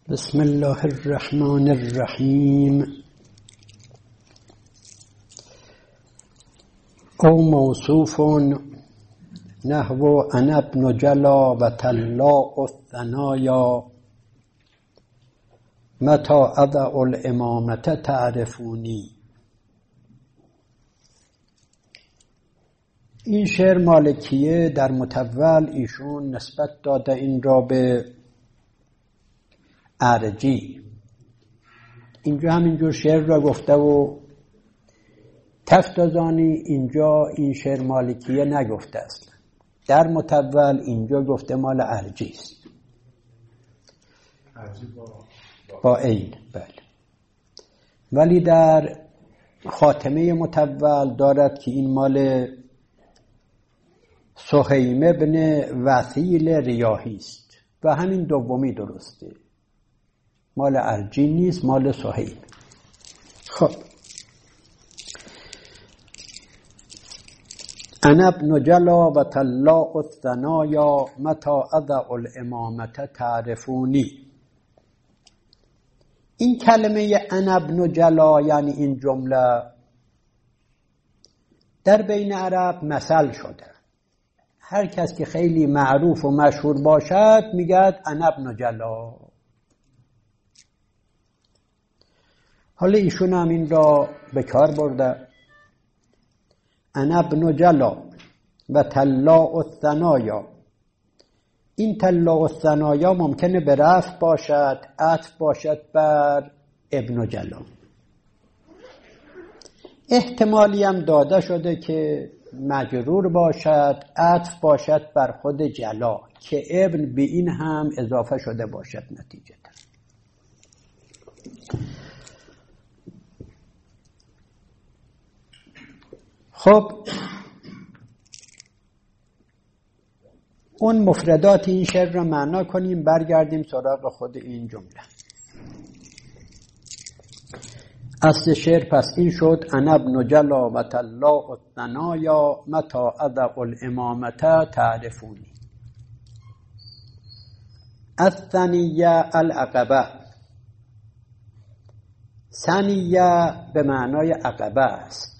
بسم الله الرحمن الرحیم. او موصوف نحو انا ابن جلا و طلاء الثنایا متى اضع الامامة تعرفونی. این شعر مالکیه در متول ایشون نسبت داده این را به ارجی. اینجا همینجور شعر را گفته و تفتازانی اینجا این شعر مالکیه نگفته است. در متول اینجا گفته مال ارجی است با عین. بله، ولی در خاتمه متول دارد که این مال سهیم ابن وثیل ریاحی است و همین دومی درسته، مال ارجی نیست، مال سهیم. خب انا ابن جلا و طلاء الثنایا متى اضع الامامة تعرفونی. این کلمه انا ابن جلا یعنی این جمله در بین عرب مثل شده. هر کس که خیلی معروف و مشهور باشد میگد انا ابن جلا. حالا ایشون هم این را به کار برده. انا ابن جلا و طلاء الثنایا. این طلاء الثنایا ممکنه به رفع باشد، عطف باشد بر ابن جلا. احتمالی هم داده شده که مجرور باشد، عطف باشد بر خود جلا که ابن به این هم اضافه شده باشد نتیجه. خب اون مفردات این شعر را معنا کنیم، برگردیم سراغ خود این جمله. اصل شعر پس این شد انا ابن جلا و طلاء الثنایا متى اضع الامامة تعرفونی. الثنیه العقبه. ثنیه به معنای عقبه است.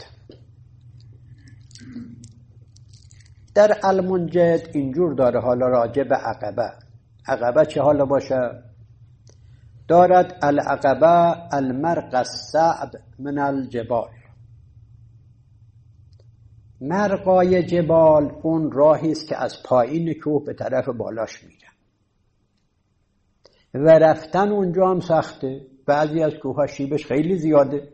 در المنجد اینجور داره حالا راجع به عقبه. عقبه چه حالا باشه؟ دارد العقبه المرق الصعب من الجبال. مرقای جبال اون راهی است که از پایین کوه به طرف بالاش میره و رفتن اونجا هم سخته. بعضی از کوه‌ها شیبش خیلی زیاده.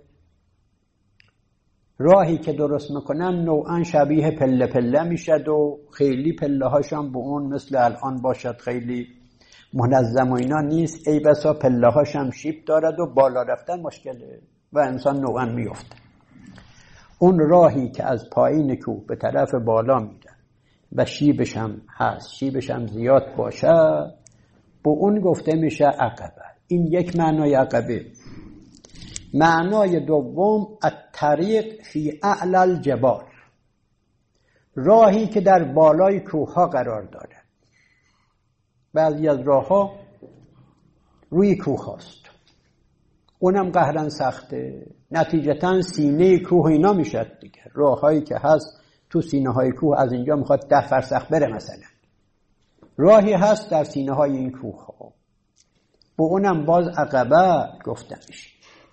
راهی که درست میکنن نوعا شبیه پله پله میشد و خیلی پله هاشم به اون مثل الان باشد خیلی منظم و اینا نیست. ای بسا پله هاشم شیب دارد و بالا رفتن مشکله و انسان نوعا میفته. اون راهی که از پایین کوه به طرف بالا میره و شیبش هم هست، شیبش هم زیاد باشه، به اون گفته میشه عقبه. این یک معنای عقبه. معنای دوم الطریق فی اعلی الجبال. راهی که در بالای کوه‌ها قرار داره. بعضی از راه‌ها روی کوه هست، اونم قهرن سخته. نتیجتاً سینه کوه اینا میشد دیگه. راه‌هایی که هست تو سینه‌های کوه از اینجا میخواد 10 فرسخ بره مثلا. راهی هست در سینه‌های این کوه‌ها، به اونم باز عقبه گفته میشه.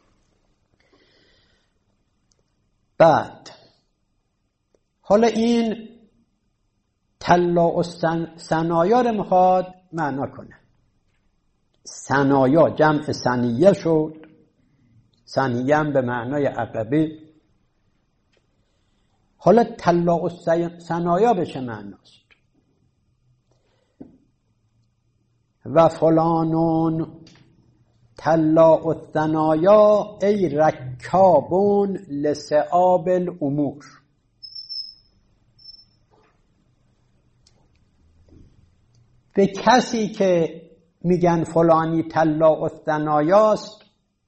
بعد حالا این طلاء الثنایا رو میخواد معنا کنه. ثنایا جمع ثنیه شد. ثنیه هم به معنای عقبه. حالا طلاء الثنایا به چه معناست؟ و فلانون طلاء الثنایا ای رکابون لصعاب الامور. به کسی که میگن فلانی طلاء الثنایاست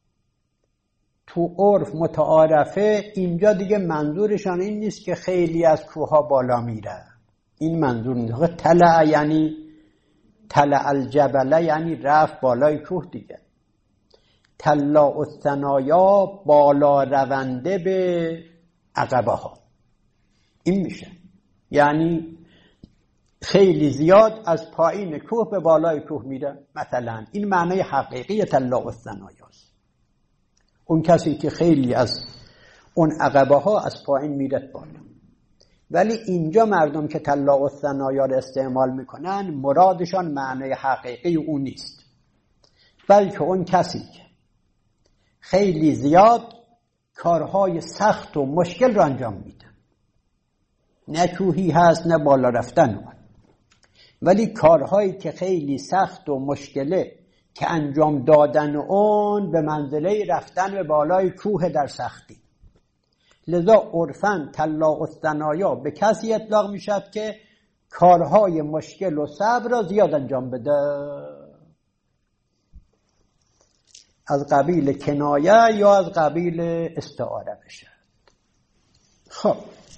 تو عرف متعارفه، اینجا دیگه منظورشان این نیست که خیلی از کوها بالا میره. این منظور نیست. طلع یعنی طلع الجبل یعنی رفت بالای کوه دیگه. طلاء الثنایا بالا رونده به عقبه ها، این میشه یعنی خیلی زیاد از پایین کوه به بالای کوه میره. مثلا این معنی حقیقی طلاء الثنایاست، اون کسی که خیلی از اون عقبه ها از پایین میره بالا. ولی اینجا مردم که طلاء الثنایا رو استعمال میکنن مرادشان معنی حقیقی اون نیست، بلکه اون کسی که خیلی زیاد کارهای سخت و مشکل رو انجام میده، نه کوهی هست نه بالا رفتن اون، ولی کارهایی که خیلی سخت و مشکله که انجام دادن اون به منزله رفتن به بالای کوه در سختی. لذا عرفاً طلاء الثنایا به کسی اطلاق میشد که کارهای مشکل و صبر را زیاد انجام بده، از قبیل کنایه یا از قبیل استعاره بشه. خب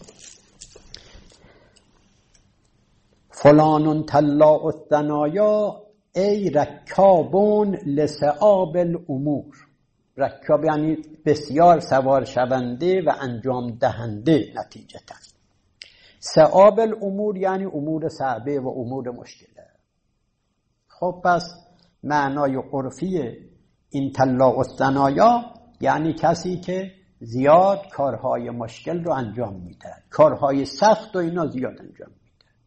فلان طلاء الثنایا ای رکابون لصعاب الامور. رکاب یعنی بسیار سوار شونده و انجام دهنده نتیجتا. صعاب الامور یعنی امور صعبه و امور مشکله. خب پس معنای عرفی این طلاء الثنایا یعنی کسی که زیاد کارهای مشکل رو انجام میده، کارهای سخت و اینا زیاد انجام میده.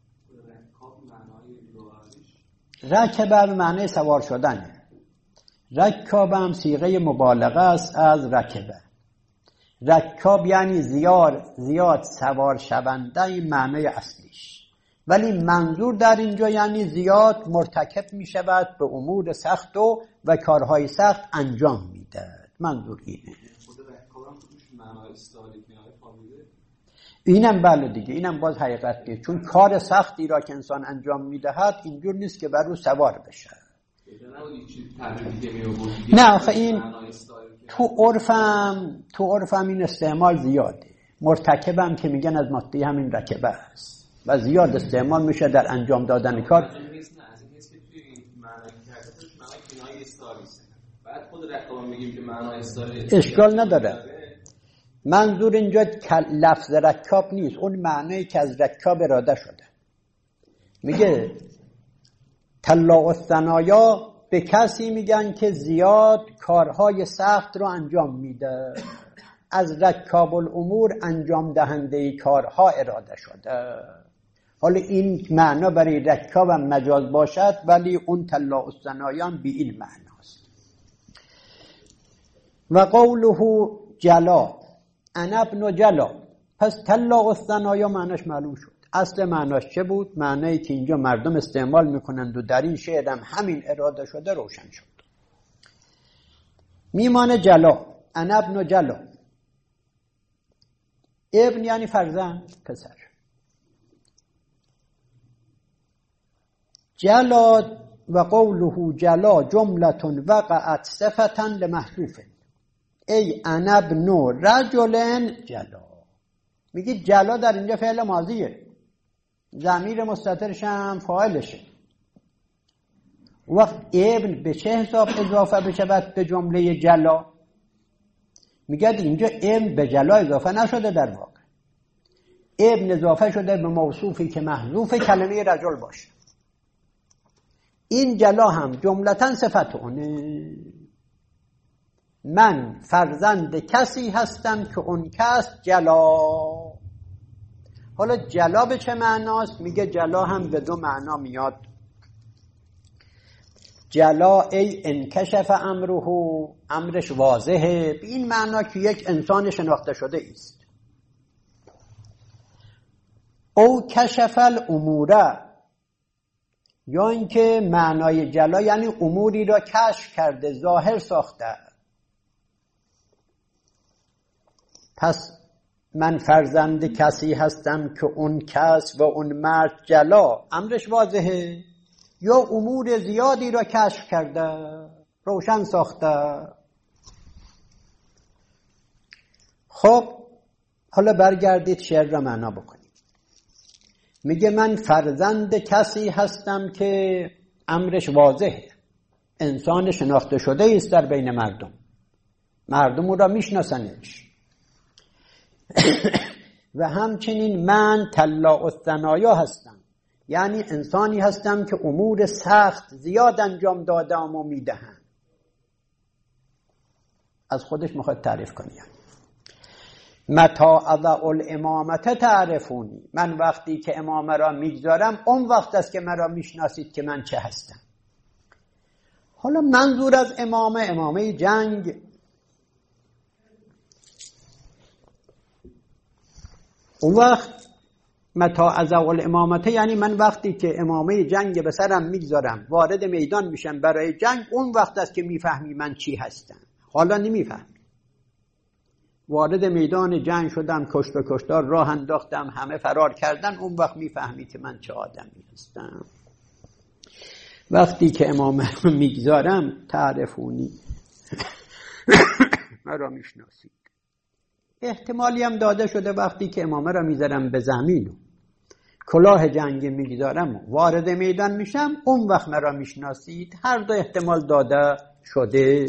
رکبه به معنی سوار شدنه. رکاب هم صیغه مبالغه است از رکبه. رکاب یعنی زیاد سوار شونده، این معنی اصلیش، ولی منظور در اینجا یعنی زیاد مرتکب می شود به امور سخت و کارهای سخت انجام میده. منظور اینه. خود رکاب هم توش معنی استعاره فامیله. اینم بله دیگه، اینم باز حقیقتیه، چون کار سختی را که انسان انجام میدهد اینجور نیست که بر او سوار بشه. نه آخه این تو عرفم این استعمال زیاده. مرتکبم که میگن از ماده همین رکبه است و زیاد استعمال میشه در انجام دادن کار. اشکال نداره. منظور اینجا لفظ رکاب نیست، اون معنی که از رکاب اراده شده. میگه طلاء الثنایا به کسی میگن که زیاد کارهای سخت رو انجام میده، از رکاب الامور انجام دهنده کارها اراده شده. حالا این معنا برای رکاب هم مجاز باشد، ولی اون طلاء الثنایا به این معناست. و قوله جلا انا ابن جلا. پس طلاء الثنایا معناش معلوم شد. اصل معناش چه بود؟ معنایی که اینجا مردم استعمال میکنند و در این شعر هم همین اراده شده روشن شد. میمانه جلا، انا ابن جلا. ابن یعنی فرزند، پسر. جلا و قوله جلا جملة وقعت صفة لمحذوف. ای انا ابن رجل جلا. میگه جلا در اینجا فعل ماضیه، ضمیر مستترش هم فاعلشه. وقت ابن به چه حساب اضافه بشود به جمله جلا؟ میگه اینجا ابن به جلا اضافه نشده، در واقع ابن اضافه شده به موصوفی که محذوف کلمه رجل باشه. این جلا هم جملتاً صفت اونه. من فرزند کسی هستم که اون کس جلا. حالا جلا به چه معناست؟ میگه جلا هم به دو معنا میاد. جلا ای انکشف امره، امرش واضحه، به این معنا که یک انسان شناخته شده است. او کشف الامور، یا اینکه معنای جلا یعنی اموری را کشف کرده، ظاهر ساخته. پس من فرزند کسی هستم که اون کس و اون مرد جلا، امرش واضحه، یا امور زیادی را کشف کرده، روشن ساخته. خب حالا برگردید شعر را معنا بکنید. میگه من فرزند کسی هستم که امرش واضحه، انسان شناخته شده است در بین مردم، مردم او را میشناسنش. و همچنین من طلاع الثنایا هستم، یعنی انسانی هستم که امور سخت زیاد انجام دادم و میدهم. از خودش میخواد تعریف کنه. متا اضع الامامت تعرفونی، من وقتی که امامه را میگذارم اون وقت است که مرا میشناسید که من چه هستم. حالا منظور از امامه جنگ، اون وقت متا اضع الامامت یعنی من وقتی که امامه جنگ به سرم میگذارم وارد میدان میشم برای جنگ، اون وقت است که میفهمی من چی هستم. حالا نمیفهمی. وارد میدان جنگ شدم، کشت و کشتار راه انداختم، همه فرار کردن، اون وقت میفهمی که من چه آدمی هستم. وقتی که امامه رو میگذارم تعرفونی، مرا میشناسید. احتمالی هم داده شده وقتی که امامه را میذارم به زمین و کلاه جنگی میگذارم و وارد میدان میشم، اون وقت مرا میشناسید. هر دو احتمال داده شده.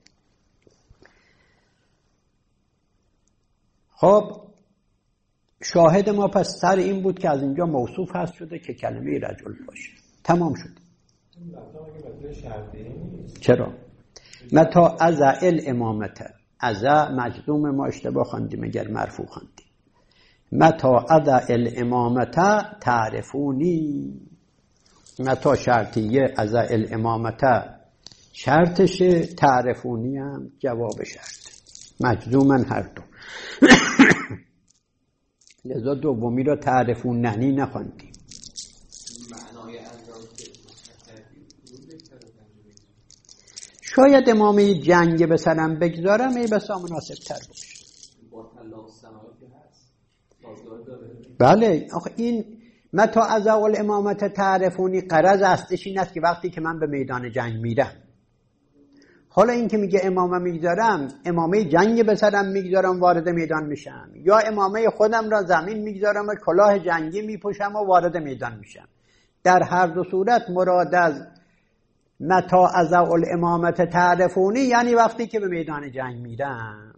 خب شاهد ما پس سر این بود که از اینجا موصوف هست شده که کلمه رجل باشه. تمام شد. چرا؟ متا اضع الامامت، اضع مجزوم ما اشتباه خواندیم اگر مرفوع خواندیم. متا اضع الامامت تعرفونی، متا شرطیه، اضع الامامت شرطشه، تعرفونی هم جواب شرط، مجزومن هر دو. لذا دومی را تعرفوننی نخواندیم. شاید امامه جنگ به سرم بگذارم ای بسا مناسب تر باشه. بله آخه این متا اضع الامامت تعرفونی غرض اصلش این است که وقتی که من به میدان جنگ میرم، حالا این که میگه امامه میگذارم، امامه جنگ به سرم میگذارم وارد میدان میشم، یا امامه خودم را زمین میگذارم و کلاه جنگی میپوشم و وارد میدان میشم. در هر دو صورت مراد از متا اضع الامامت تعرفونی یعنی وقتی که به میدان جنگ میرم.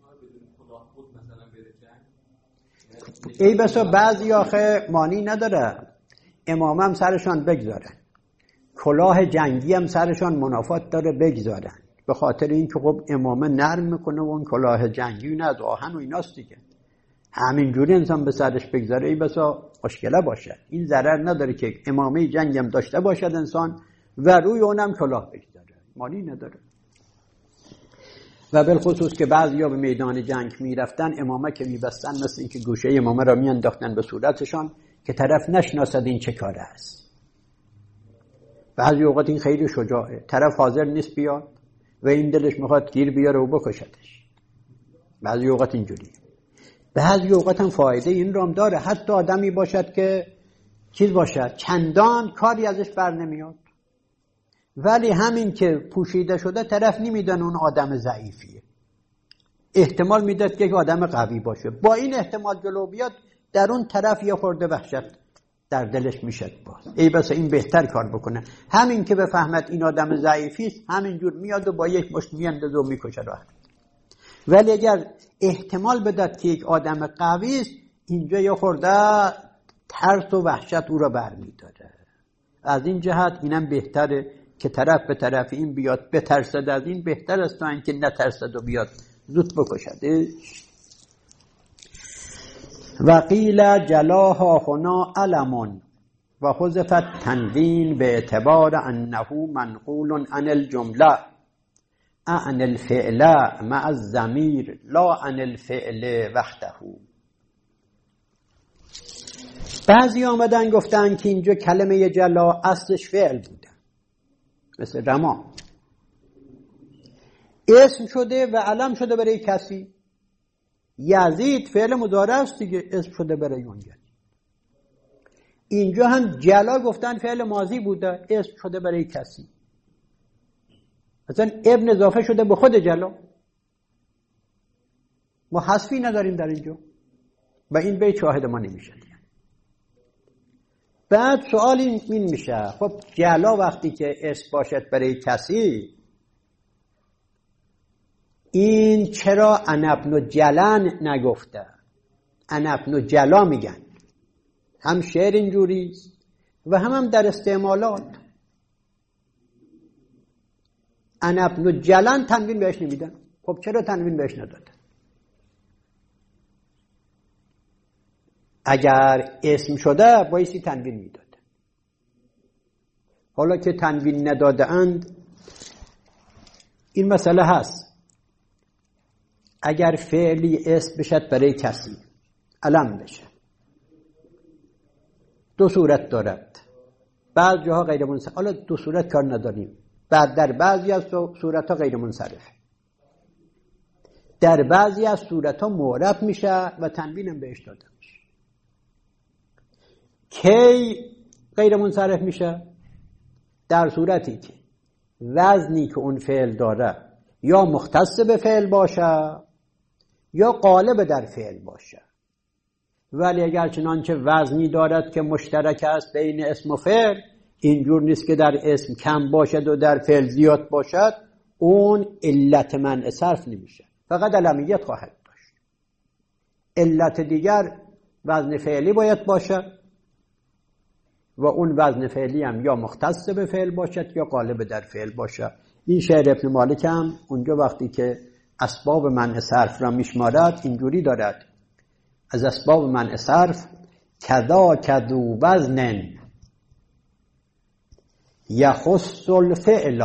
ای بسا بعضی آخه مانی نداره امامه هم سرشان بگذارن، کلاه جنگی هم سرشان منافات داره بگذارن، به خاطر اینکه خب امامه نرم میکنه و اون کلاه جنگی نه از آهن و ایناست دیگه، همینجوری انسان به سرش بگذاره ای بسا مشکله باشه. این ضرر نداره که امامه جنگ هم داشته باشد انسان و روی اونم کلاه بگذاره، مانی نداره. و بالخصوص که بعضیا به میدان جنگ میرفتن امامه که میبستن مثل اینکه گوشه امامه را میانداختن به صورتشان که طرف نشناسد این چه کاره است. بعضی اوقات این خیلی شجاعه، طرف حاضر نیست بیاد و این دلش میخواد گیر بیاره و بکشتش. بعضی اوقات اینجوریه. بعضی اوقات هم فایده این رو هم داره، حتی آدمی باشد که چیز باشد چندان کاری ازش بر نمیاد، ولی همین که پوشیده شده طرف نمیدونه اون آدم ضعیفیه، احتمال میداد که یک آدم قوی باشه. با این احتمال جلو بیاد، در اون طرف یه خورده وحشت در دلش میشد باز، ای بس این بهتر کار بکنه. همین که بفهمد این آدم ضعیفی است همینجور میاد و با یک مشت میاندازه و میکشه راحت. ولی اگر احتمال بداد که یک آدم قوی است، اینجا یه خورده ترس و وحشت او را برمیداره. از این جهت اینم بهتره که طرف به طرف این بیاد بترسد از این، بهتر است تا اینکه نترسد و بیاد زود بکشدش. و قیل جلاها هنا علم و حذفت تنوین به اعتبار انه منقول عن الجمله عن الفعل مع الضمیر لا عن الفعل وحده. بعضی آمدن گفتن که اینجا کلمه جلا اصلش فعل بوده، مثل رما، اسم شده و علم شده برای کسی. یزید فعل مضارع است دیگه، اسم شده برای اون یزید. اینجا هم جلا گفتن فعل ماضی بوده، اسم شده برای کسی. مثلا ابن اضافه شده به خود جلا، ما حذفی نداریم در اینجا و این بیت شاهد ما نمیشه. بعد سوال این میشه خب جلا وقتی که اسم باشد برای کسی، این چرا انا ابن جلن نگفته؟ انا ابن جلا میگن، هم شعر اینجوریست و هم در استعمالات. انا ابن جلن تنوین بهش نمیدن. خب چرا تنوین بهش ندادن؟ اگر اسم شده بایستی تنوین میداد. حالا که تنوین نداده اند، این مسئله هست. اگر فعلی اسم بشد برای کسی، علم بشه، دو صورت دارد. بعض جاها غیر منصرف، حالا دو صورت کار نداریم، بعد در بعضی از صورت ها غیر منصرف، در بعضی از صورت ها معرب میشه و تنوینم بهش داده میشه. کی غیر منصرف میشه؟ در صورتی که وزنی که اون فعل داره یا مختص به فعل باشه یا غالب در فعل باشه. ولی اگر چنانچه وزنی دارد که مشترک است بین اسم و فعل، اینجور نیست که در اسم کم باشد و در فعل زیاد باشد، اون علت منع صرف نمیشه، فقط علمیت خواهد داشت. علت دیگر وزن فعلی باید باشه و اون وزن فعلی هم یا مختص به فعل باشد یا غالب در فعل باشه. این شعر ابن مالک هم اونجا وقتی که اسباب منع صرف را میشمارد اینجوری دارد: از اسباب منع صرف کذا کذو وزن یخص الفعل،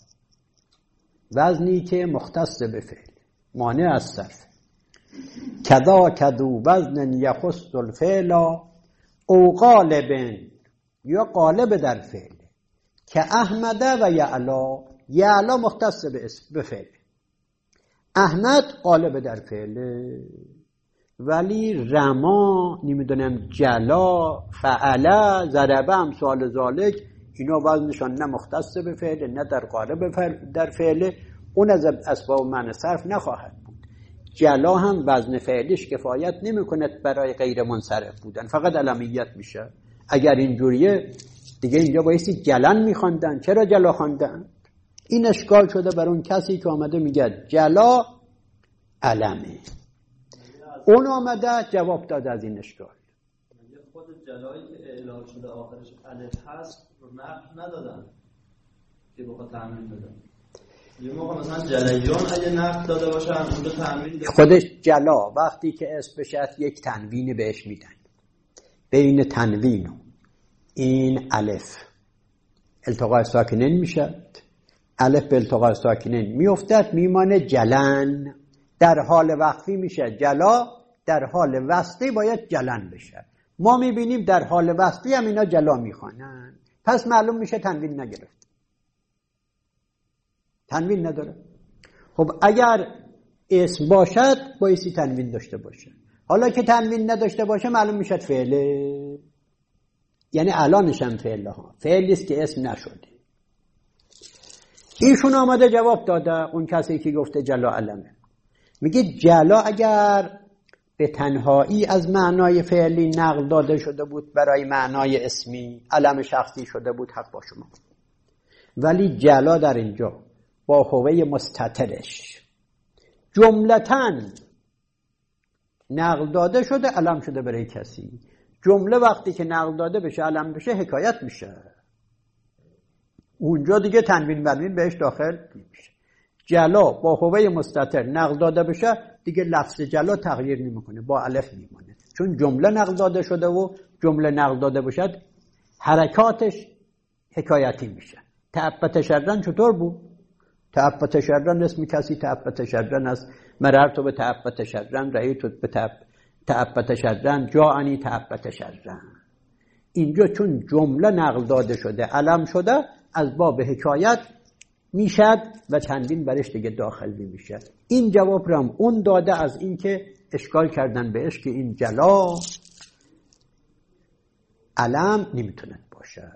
وزنی که مختص به فعل مانع از صرف. کذا کذو وزن یخص الفعل او غالب، یا غالب در فعل، که احمد و یعلا. یعلا مختص به فعل، احمد غالب در فعل، ولی رما، نمیدونم جلا، فعلا، ضربه، امثال ذالک، اینا وزنشان نه مختص به فعل نه در غالب در فعل، اون از اسباب منع صرف نخواهد بود. جلا هم وزن فعلیش کفایت نمیکند برای غیر منصرف بودن، فقط علمیت میشه. اگر اینجوریه دیگه اینجا بایستی جلن میخواندن. چرا جلا خواندن؟ این اشکال شده بر اون کسی که آمده میگه جلا علمه. اون آمده جواب داده از این اشکال. خود جلایی که اعلام شده آخرش الف هست رو نقل ندادن که بخواد تأمین بدن. یه موقع مثلا جلیان اگه نقل داده باشن اونجا تأمین دادن. خودش جلا وقتی که اسم بشه یک تنوین بهش میدن. بین تنوین و این الف التقاء ساکنین میشد، الف به التقاء ساکنین میافتد، میمانه جلن. در حال وقفی میشه جلا، در حال وصلی باید جلن بشه. ما میبینیم در حال وصلی هم اینا جلا میخوانن، پس معلوم میشه تنوین نگرفت، تنوین نداره. خب اگر اسم باشد بایستی تنوین داشته باشه. حالا که تنوین نداشته باشه معلوم میشد فعله، یعنی الانش هم فعله ها، فعلیست که اسم نشده. ایشون آمده جواب داده، اون کسی که گفته جلا علمه، میگه جلا اگر به تنهایی از معنای فعلی نقل داده شده بود برای معنای اسمی، علم شخصی شده بود، حق با شما. ولی جلا در اینجا با هوه مستترش جملتاً نقل داده شده، علم شده برای کسی. جمله وقتی که نقل داده بشه علم بشه حکایت میشه، اونجا دیگه تنوین برمین بهش داخل میشه. جلا با هوه مستتر نقل داده بشه دیگه لفظ جلا تغییر نمیکنه، با الف میمونه، چون جمله نقل داده شده و جمله نقل داده باشد حرکاتش حکایتی میشه. تعبت شرن چطور بود؟ تعبت شرن اسم کسی تعبت شرن است. مررت به تعبت شرن، رأیت به تعبت شرن، جاءنی تعبت شرن. اینجا چون جمله نقل داده شده علم شده، از باب حکایت میشد و تنوین برش دیگه داخل نمیشه. این جواب رو هم اون داده از این که اشکال کردن بهش که این جلا علم نمیتونه باشه.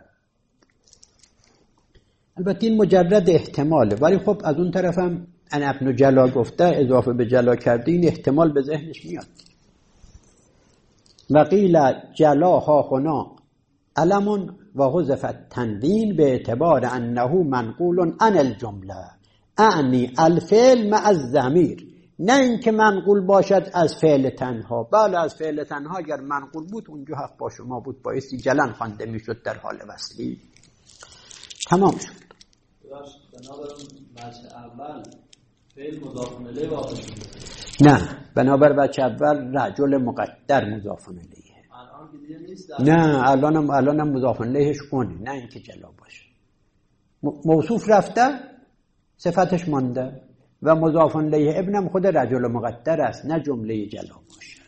البته این مجرد احتماله، ولی خب از اون طرف هم ان ابن جلا گفته اضافه به جلا کرده، این احتمال به ذهنش میاد. و قیل جلا ها هنا علم و حذف تنوین به اعتبار انه منقول عن الجمله اعنی الفعل مع الضمیر، نه اینکه منقول باشد از فعل تنها. بله از فعل تنها اگر منقول بود اونجا حق با شما بود، بایستی جلن خوانده میشد در حال وصلی. تمام شد. بنابراین بچه اول فعل مضاف الیه واقع شده. نه بنابر بچه اول رجل مقدر مضاف الیه. الان که دیگه نیست. نه الانم مضاف الیهش اونه، نه اینکه جلا باشه. موصوف رفته صفتش مانده و مضاف الیه ابنم خود رجل مقدر است، نه جمله جلا باشه.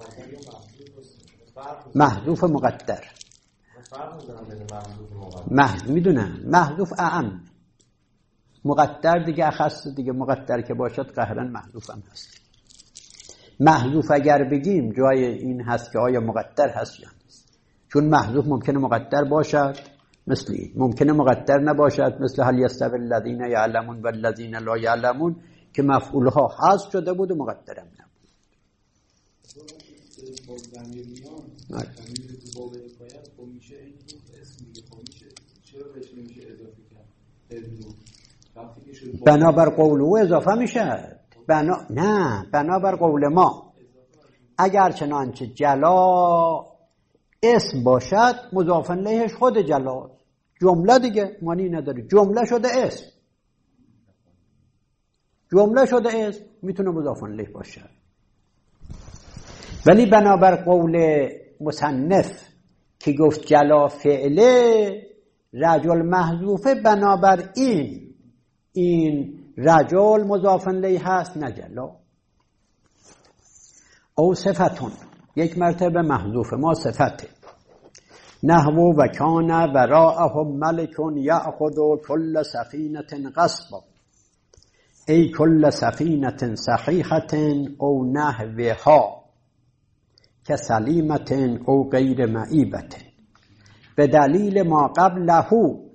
محذوف مقدر میدونم محذوف اعم، مقدر دیگه اخص دیگه. مقدر که باشد قهرا محذوف هم هست. محذوف اگر بگیم جای این هست که آیا مقدر هست یا نیست، چون محذوف ممکنه مقدر باشد مثل این، ممکنه مقدر نباشد مثل هل یستوی الذین یعلمون و الذین لا یعلمون که مفعولها حذف شده بود و مقدرم نبود. بنابر قول او اضافه میشه. بنابر قول ما اگر چنانچه جلا اسم باشد مضاف الیهش خود جلا، جمله دیگه معنی نداره. جمله شده اسم، جمله شده اسم میتونه مضاف الیه باشه. ولی بنابر قول مصنف که گفت جلا فعله رجل محذوفه، بنابر این رجل مضاف الیه هست نه جلا. او صفتون یک مرتبه محذوف ما صفته، نحو و کان وراءهم ملک یأخذ کل سفینه غصبا، ای کل سفینه صحیحه او نحوها که سلیمه او غیر معیبه به دلیل ما قبله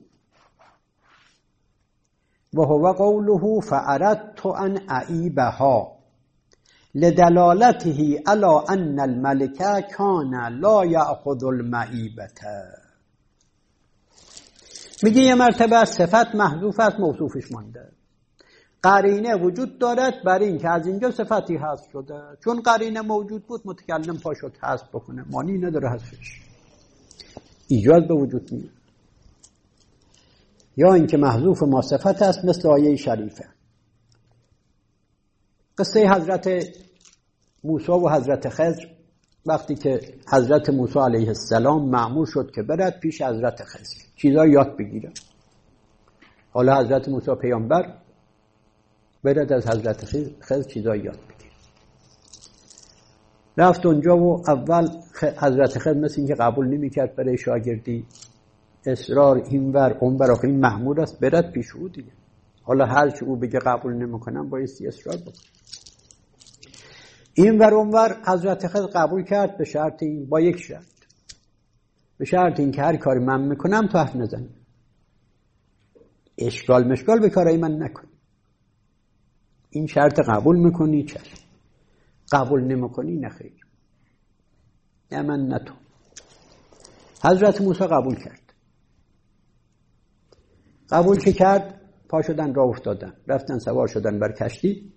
و هو قوله فأردت ان اعیبها لدلالته على ان الملك كان لا يأخذ المعیبه. میگه یه مرتبه از صفت محذوف است موصوفش مانده، قرینه وجود دارد برای این که از اینجا صفتی حذف شده. چون قرینه موجود بود متکلم پا شد حذف بکنه، معنی نداره حذفش، ایجاد به وجود میاد. یا اینکه محذوف ما صفت است مثل آیه شریفه قصه حضرت موسی و حضرت خضر. وقتی که حضرت موسی علیه السلام مأمور شد که برد پیش حضرت خضر چیزا یاد بگیره، حالا حضرت موسی پیامبر برد از حضرت خضر چیزا یاد بگیره. رفت اونجا و اول حضرت خضر مثل این که قبول نمی کرد برای شاگردی، اصرار اینور اونور، آخه این مأمور است برد پیش او دیگه. حالا هر چی او بگه قبول نمیکنم بایستی اصرار بکنم. این ور اونور حضرت خضر قبول کرد به شرط این، با یک شرط، به شرط این که هر کاری من میکنم تو حرف نزنی، اشکال مشکال به کارای من نکن. این شرط قبول میکنی چشم، قبول نمیکنی نخیر، نه من نه تو. حضرت موسی قبول کرد. قبول که کرد پا شدن راه افتادن، رفتن سوار شدن بر کشتی.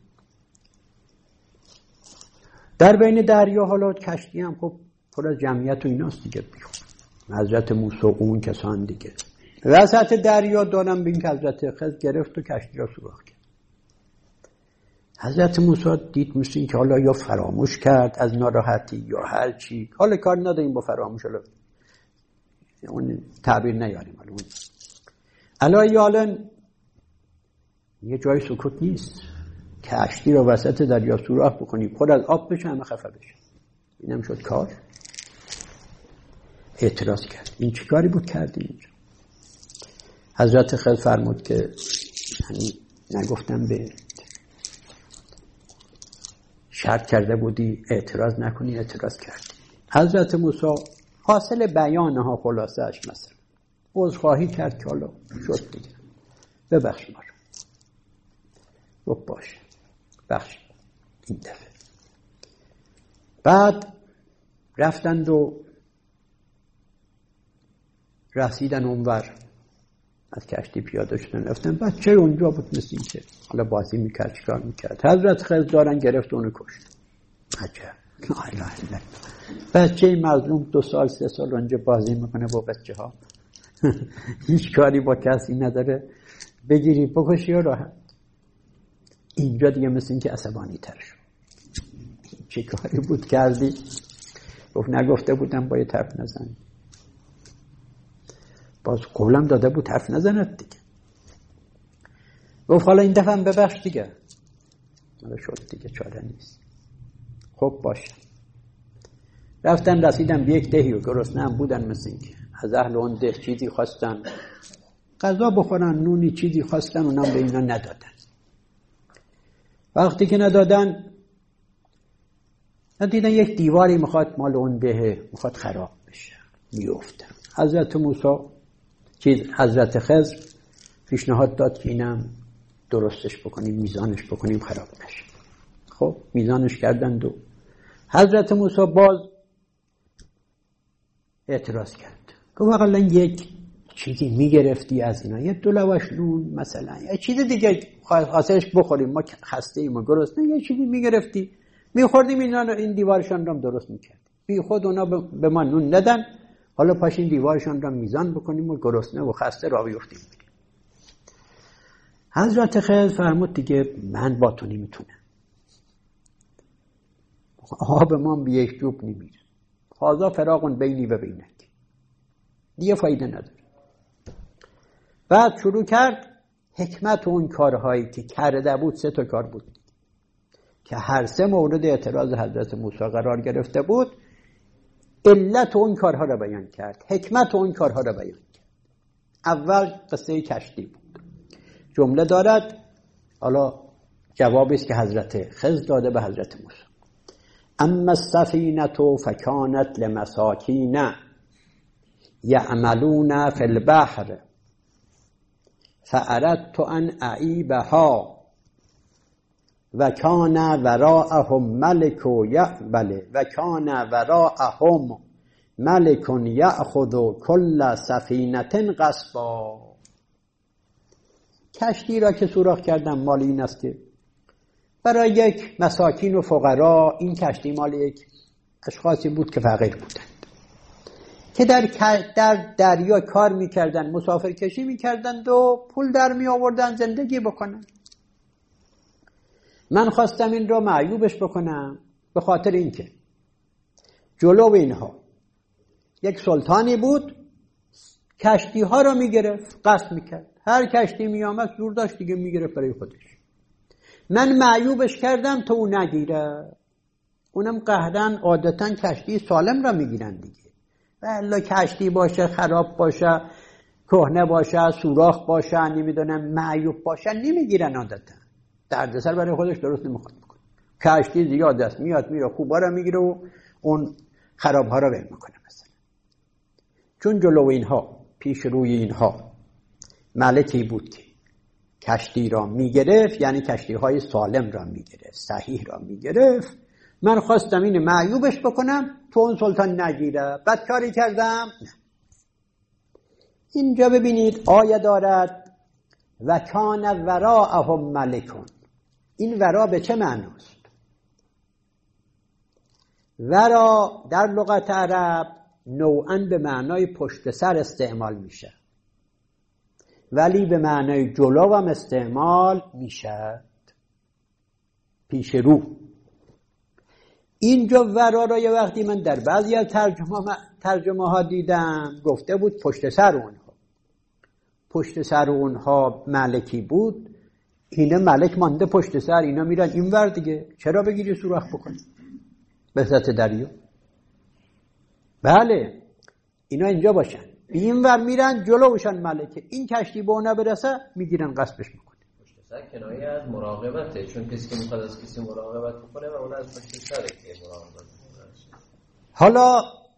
در بین دریا حالا کشتی هم خب پر از جمعیت و ایناست دیگه، حضرت موسی اون کسان دیگه. وسط دریا دارم بین که حضرت خضر گرفت و کشتی را سوراخ کرد. حضرت موسی دید مثل این که حالا یا فراموش کرد از ناراحتی یا هر چی، حالا کار نداریم با فراموش، حالا اون تعبیر نیاریم. حالا یه جای سکوت نیست، کشتی رو وسط دریا سوراخ بکنی پر از آب بشه همه خفه بشه. اینم شد کار. اعتراض کرد این چی کاری بود کردی اینجا؟ حضرت خضر فرمود که یعنی نگفتم به شرط کرده بودی اعتراض نکنی، اعتراض کردی. حضرت موسی حاصل بیانها خلاصه اش مثلا عذرخواهی کرد که حالا شد دیگه، ببخش ما رو باشه بخش این دفعه. بعد رفتند و رسیدن اونور، از کشتی پیاده شدن رفتن. بچه اونجا بود مثل این که حالا بازی میکرد، چیکار میکرد. حضرت خضر دارن گرفت اونو کشت. عجب. بچه مظلوم 2 سال 3 سال اونجا بازی میکنه با بچه ها. هیچ کاری با کسی نداره، بگیری بکشی و راحت. اینجا دیگه مثل این که عصبانی تر شد. چه کاری بود کردی؟ گفت نگفته بودم با یه طرف نزنی. باز قولم داده بود حرف نزند دیگه. گفت حالا این دفعه هم ببخش دیگه. حالا شد دیگه، چاره نیست. خب باشه. رفتن رسیدن به یک دهی و گرسنه هم بودن، مثل این که از اهل اون ده چیزی خواستن غذا بخورن، نونی چیزی خواستن، اونم به اینا ندادن. وقتی که ندادن دیدن یک دیواری میخواد مال اون ده میخواد خراب بشه، میفته. حضرت خضر پیشنهاد داد که اینم درستش بکنیم، میزانش بکنیم خراب نشه. خب میزانش کردند و حضرت موسی باز اعتراض کرد. گفت اقلا یک چیزی میگرفتی از اینا، یه 2 لواش نون مثلا، یه چیز دیگه خواستش بخوریم، ما خسته ایم و گرسنه، یه چیزی میگرفتی میخوردیم، این دیوارشان رو درست میکردیم. بی خود اونا به ما نون ندن، حالا پاش این دیوارشان رو میزان بکنیم و گرسنه و خسته را بیفتیم. حضرت خضر فرمود دیگه من با تو نمیتونم، آب ما به یک جوب نمیره، هذا فراق بینی و بینک، دیگه فایده نداره. بعد شروع کرد حکمت اون کارهایی که کرده بود. 3 تا کار بود که هر 3 مورد اعتراض حضرت موسی قرار گرفته بود. علت اون کارها را بیان کرد، حکمت اون کارها را بیان کرد. اول قصه کشتی بود. جمله دارد، حالا جوابی است که حضرت خضر داده به حضرت موسی. اما السفینه فکانت لمساکین یعملون فی البحر فاردت ان اعیبها و کان وراءهم ملک یأخذ کل سفینه غصبا. کشتی را که سوراخ کردم مال این است که برای یک مساکین و فقرا، این کشتی مال یک اشخاصی بود که فقیر بودند، که در دریا کار میکردن، مسافر کشی میکردند و پول در می آوردن زندگی بکنن. من خواستم این رو معیوبش بکنم، به خاطر اینکه جلو اینها یک سلطانی بود، کشتی ها را میگرفت، قصد میکرد، هر کشتی میامد زور داشت دیگه میگرفت برای خودش. من معیوبش کردم تا او نگیره. اونم قهرن عادتا کشتی سالم را میگیرن دیگه، والا کشتی باشه خراب باشه، کهنه باشه، سوراخ باشه، نمیدونم معیوب باشه، نمیگیرن عادتا. دردسر برای خودش درست نمیخواد بکنه. کشتی زیاد است، میاد میره، خوبا را میگیره و اون خرابها را ول میکنه. مثلا چون جلو اینها، پیش روی اینها ملکی بود که کشتی را میگرفت، یعنی کشتی های سالم را میگرفت، صحیح را میگرفت. من خواستم این معیوبش بکنم تو اون سلطان نگیره، بدکاری کردم. نه. اینجا ببینید آیه دارد و کان وراءهم ملکون. این ورا به چه معناست؟ ورا در لغت عرب نوعاً به معنای پشت سر استعمال میشه، ولی به معنای جلو هم استعمال میشه، پیش رو. اینجا ورا را یه وقتی من در بعضی از ترجمه ها دیدم گفته بود پشت سر اونها. پشت سر اونها ملکی بود، اینا ملک مانده پشت سر، اینا میرن این ور دیگه، چرا بگیری سوراخ بکنی به ذات دریا؟ بله اینا اینجا باشن، این ور میرن جلوشن ملکه، این کشتی به اونا برسه میگیرن غصبش میکنه. پشت سر کنایه از مراقبته، چون کسی که میخواد از کسی مراقبت بکنه و اون از پشت سره که مراقبت بکنه. حالا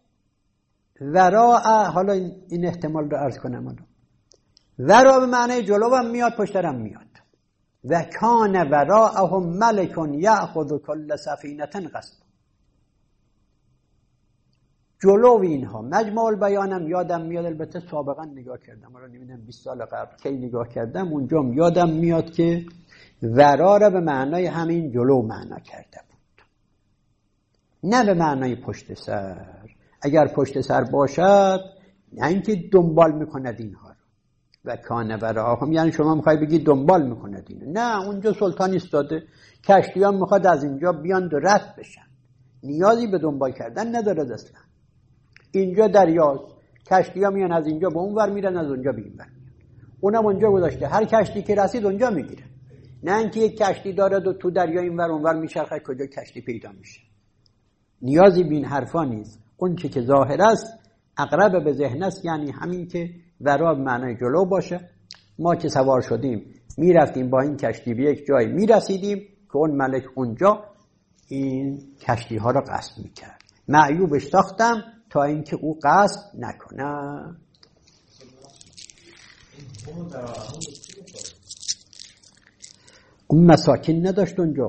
وراء، حالا این احتمال رو عرض کنم، وراء به معنی جلو هم میاد پشترم میاد. و کان وراءهم ملک یأخذ کل سفینه غصبا. جلو اینها مجمع البیانم یادم میاد، البته سابقا نگاه کردم، حالا نمیدونم 20 سال قبل کی نگاه کردم، اونجا یادم میاد که ورا را به معنای همین جلو معنا کرده بود، نه به معنای پشت سر. اگر پشت سر باشد نه اینکه دنبال میکند اینها رو و کان وراهم، یعنی شما میخوای بگی دنبال میکند اینو، نه، اونجا سلطان ایستاده، کشتیان میخواد از اینجا بیان و رد بشن، نیازی به دنبال کردن نداره اصلا. اینجا دریاست، کشتی‌ها میان از اینجا به اونور میرن، از اونجا به اینور میان، اونم اونجا گذاشته، هر کشتی که رسید اونجا میگیره، نه اینکه یک کشتی داره و تو دریا اینور اونور میچرخه کجا کشتی پیدا میشه. نیازی به این حرفا نیست. اون چه که ظاهر است اقرب به ذهن است، یعنی همین که ورا معنای جلو باشه. ما که سوار شدیم میرفتیم با این کشتی به یک جای میرسیدیم که اون ملک اونجا این کشتی ها را قصد میکرد. معیوبش ساختم تا اینکه او قصد نکنه. اون مساکین نداشت اونجا.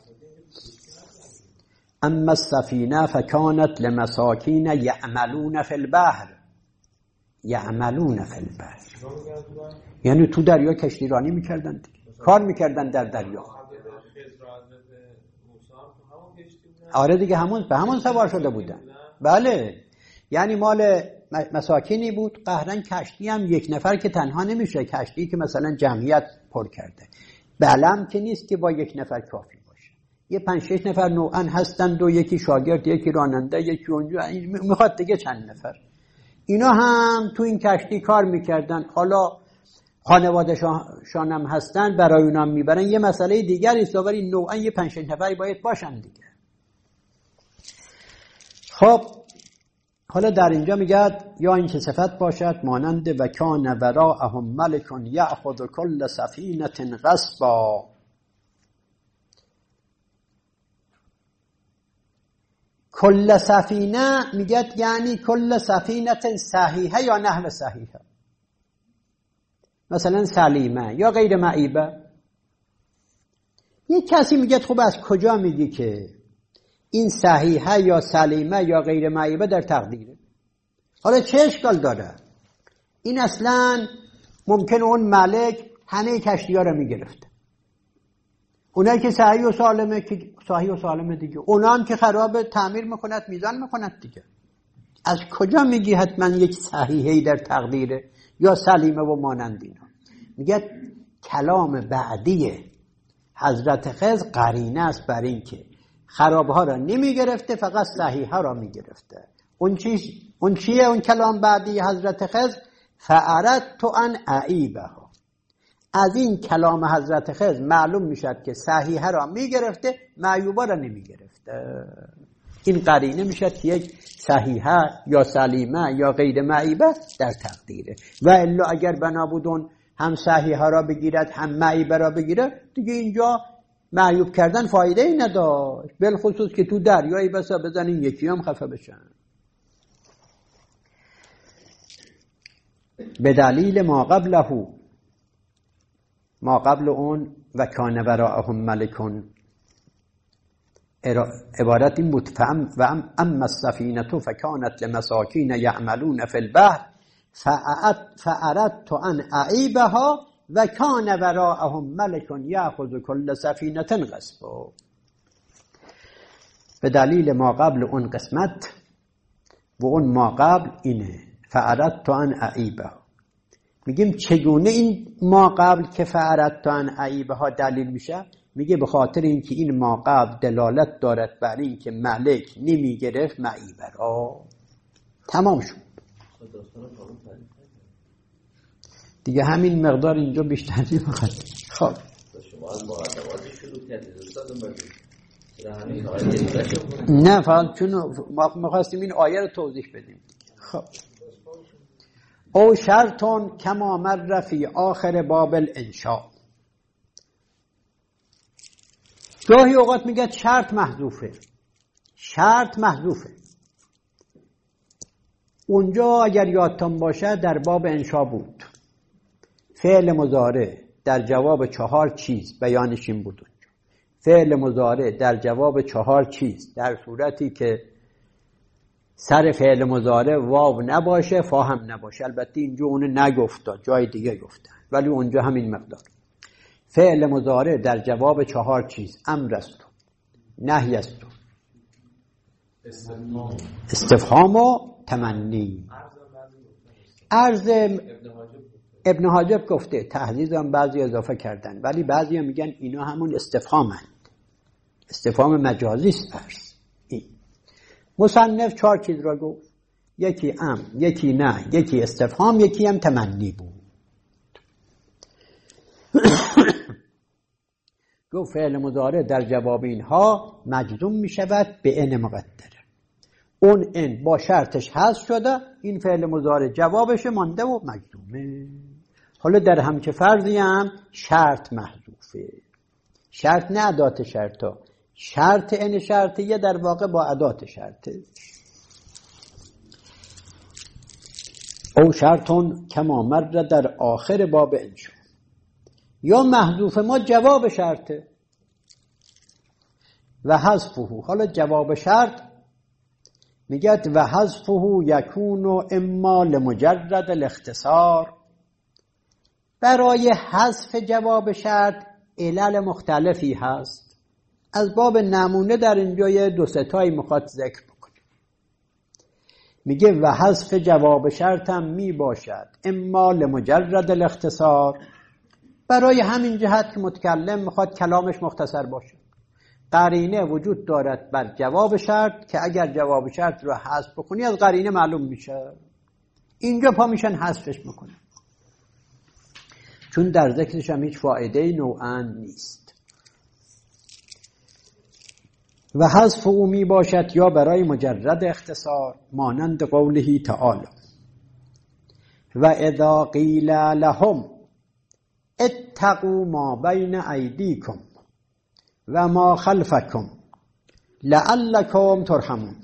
اما السفینه فکانت لمساکین یعملون فی البحر. یعملون فی البحر یعنی تو دریا کشتیرانی میکردن، کار میکردن در دریا. آره دیگه، به همون سوار شده بودن. بله، یعنی مال مساکینی بود. قهرن کشتی هم یک نفر که تنها نمیشه، کشتی که مثلا جمعیت پر کرده، بلم که نیست که با یک نفر کافی باشه، یه 5-6 نفر نوعا هستند و یکی شاگرد، یکی راننده، یکی اونجا، میخواد دیگه چند نفر. اینا هم تو این کشتی کار میکردن. حالا خانواده شانم هستن، برای اونم میبرن، یه مسئله دیگری است، ولی نوعا یه 5-6 نفری باید باشن دیگه. خب حالا در اینجا میگه یا این که صفت باشد مانند و کان وراءهم ملک یأخذ کل سفینه غصبا. کل سفینه میگه یعنی کل سفینه صحیحه یا نحو صحیحه، مثلا سلیمه یا غیر معیبه. یک کسی میگه خب از کجا میگی که این صحیحه یا سلیمه یا غیر معیبه در تقدیره؟ حالا چه اشکال داره؟ این اصلا ممکن اون ملک همه کشتی ها رو میگرفته، اونایی که صحیح و سالمه که صحیح و سالمه دیگه، اونا هم که خرابه تعمیر میکند، میزان میکند دیگه. از کجا میگی حتما یک صحیحی در تقدیره یا سلیمه و مانند اینا؟ میگه کلام بعدی حضرت خضر قرینه است بر این که خرابها را نمی گرفته، فقط صحیحها را می گرفته. اون چیه اون کلام بعدی حضرت خضر؟ فأردت ان اعیبها. از این کلام حضرت خضر معلوم می شد که صحیحها را می گرفته، معیوبا را نمی گرفته. این قرینه می شد که یک صحیحه یا سلیمه یا غیر معیبه در تقدیره. و الا اگر بنا بودون هم صحیحها را بگیرد هم معیبه را بگیرد، دیگه اینجا معیوب کردن فایده ای نداشت، بالخصوص که تو دریایی بسا بزنین یکی هم خفه بشن. به دلیل ما قبله، ما قبل اون و کان وراءهم ملکون، عبارت این بود و اما السفینه فکانت لمساکین یعملون فی البحر فأردت ان اعیبها و کان وراءهم ملک یأخذ کل سفینه غصبا. به دلیل ما قبل اون قسمت و اون ما قبل اینه فأردت ان اعیبها. میگیم چگونه این ما قبل که فأردت ان اعیبها دلیل میشه؟ میگه به خاطر اینکه این ما قبل دلالت دارد بر این که ملک نمیگرفت معیبه را. تمام شد دیگه، همین مقدار اینجا بیشتر نمیخواد. خب نه فقط چون ما خواستیم این آیه رو توضیح بدیم. خب او شرطون کما مر فی آخر باب الانشاء. گاهی اوقات میگه شرط محذوفه، شرط محذوفه. اونجا اگر یادتون باشه در باب انشاء بود، فعل مضارع در جواب 4 چیز بیانش این بود. فعل مضارع در جواب 4 چیز در صورتی که سر فعل مضارع واو نباشه، فا هم نباشه. البته اینجا اون نگفته، جای دیگه گفتن، ولی اونجا همین مقدار. فعل مضارع در جواب 4 چیز: امر است، نهی است، استفهام و تمنی. عرض ابن حاجب گفته، تهذیب هم بعضی اضافه کردن، ولی بعضی هم میگن اینا همون استفهامند، استفهام مجازی است. عرض این مصنف 4 چیز را گفت، یکی امر، یکی نه، یکی استفهام، یکی هم تمنی بود. گفت فعل مضارع در جواب اینها مجزوم می شود به ان مقدره. اون ان با شرطش حذف شده، این فعل مضارع جوابش مانده و مجزومه. حالا در همچه فرضی هم شرط محذوفه. شرط نه ادات شرطا، شرط ان شرطیه در واقع با ادات شرطه. او شرطون کما مر در آخر باب انشا. یا محذوف ما جواب شرطه و حذفه. حالا جواب شرط میگه و حذفه یکون اما لمجرد الاختصار. برای حذف جواب شرط علل مختلفی هست. از باب نمونه در اینجا یه 2-3 تایی میخواد ذکر بکنه. میگه و حذف جواب شرط هم میباشد اما لمجرد الاختصار، برای همین جهت که متکلم میخواد کلامش مختصر باشه. قرینه وجود دارد بر جواب شرط که اگر جواب شرط رو حذف بکنی از قرینه معلوم میشه. اینجا پا میشن حذفش میکنه، چون در ذکرش هم هیچ فایده نوعاً نیست. و حذف او می باشد یا برای مجرد اختصار، مانند قوله تعالی و اذا قیل لهم اتقوا ما بین ایدیکم و ما خلفکم لعلکم ترحمون.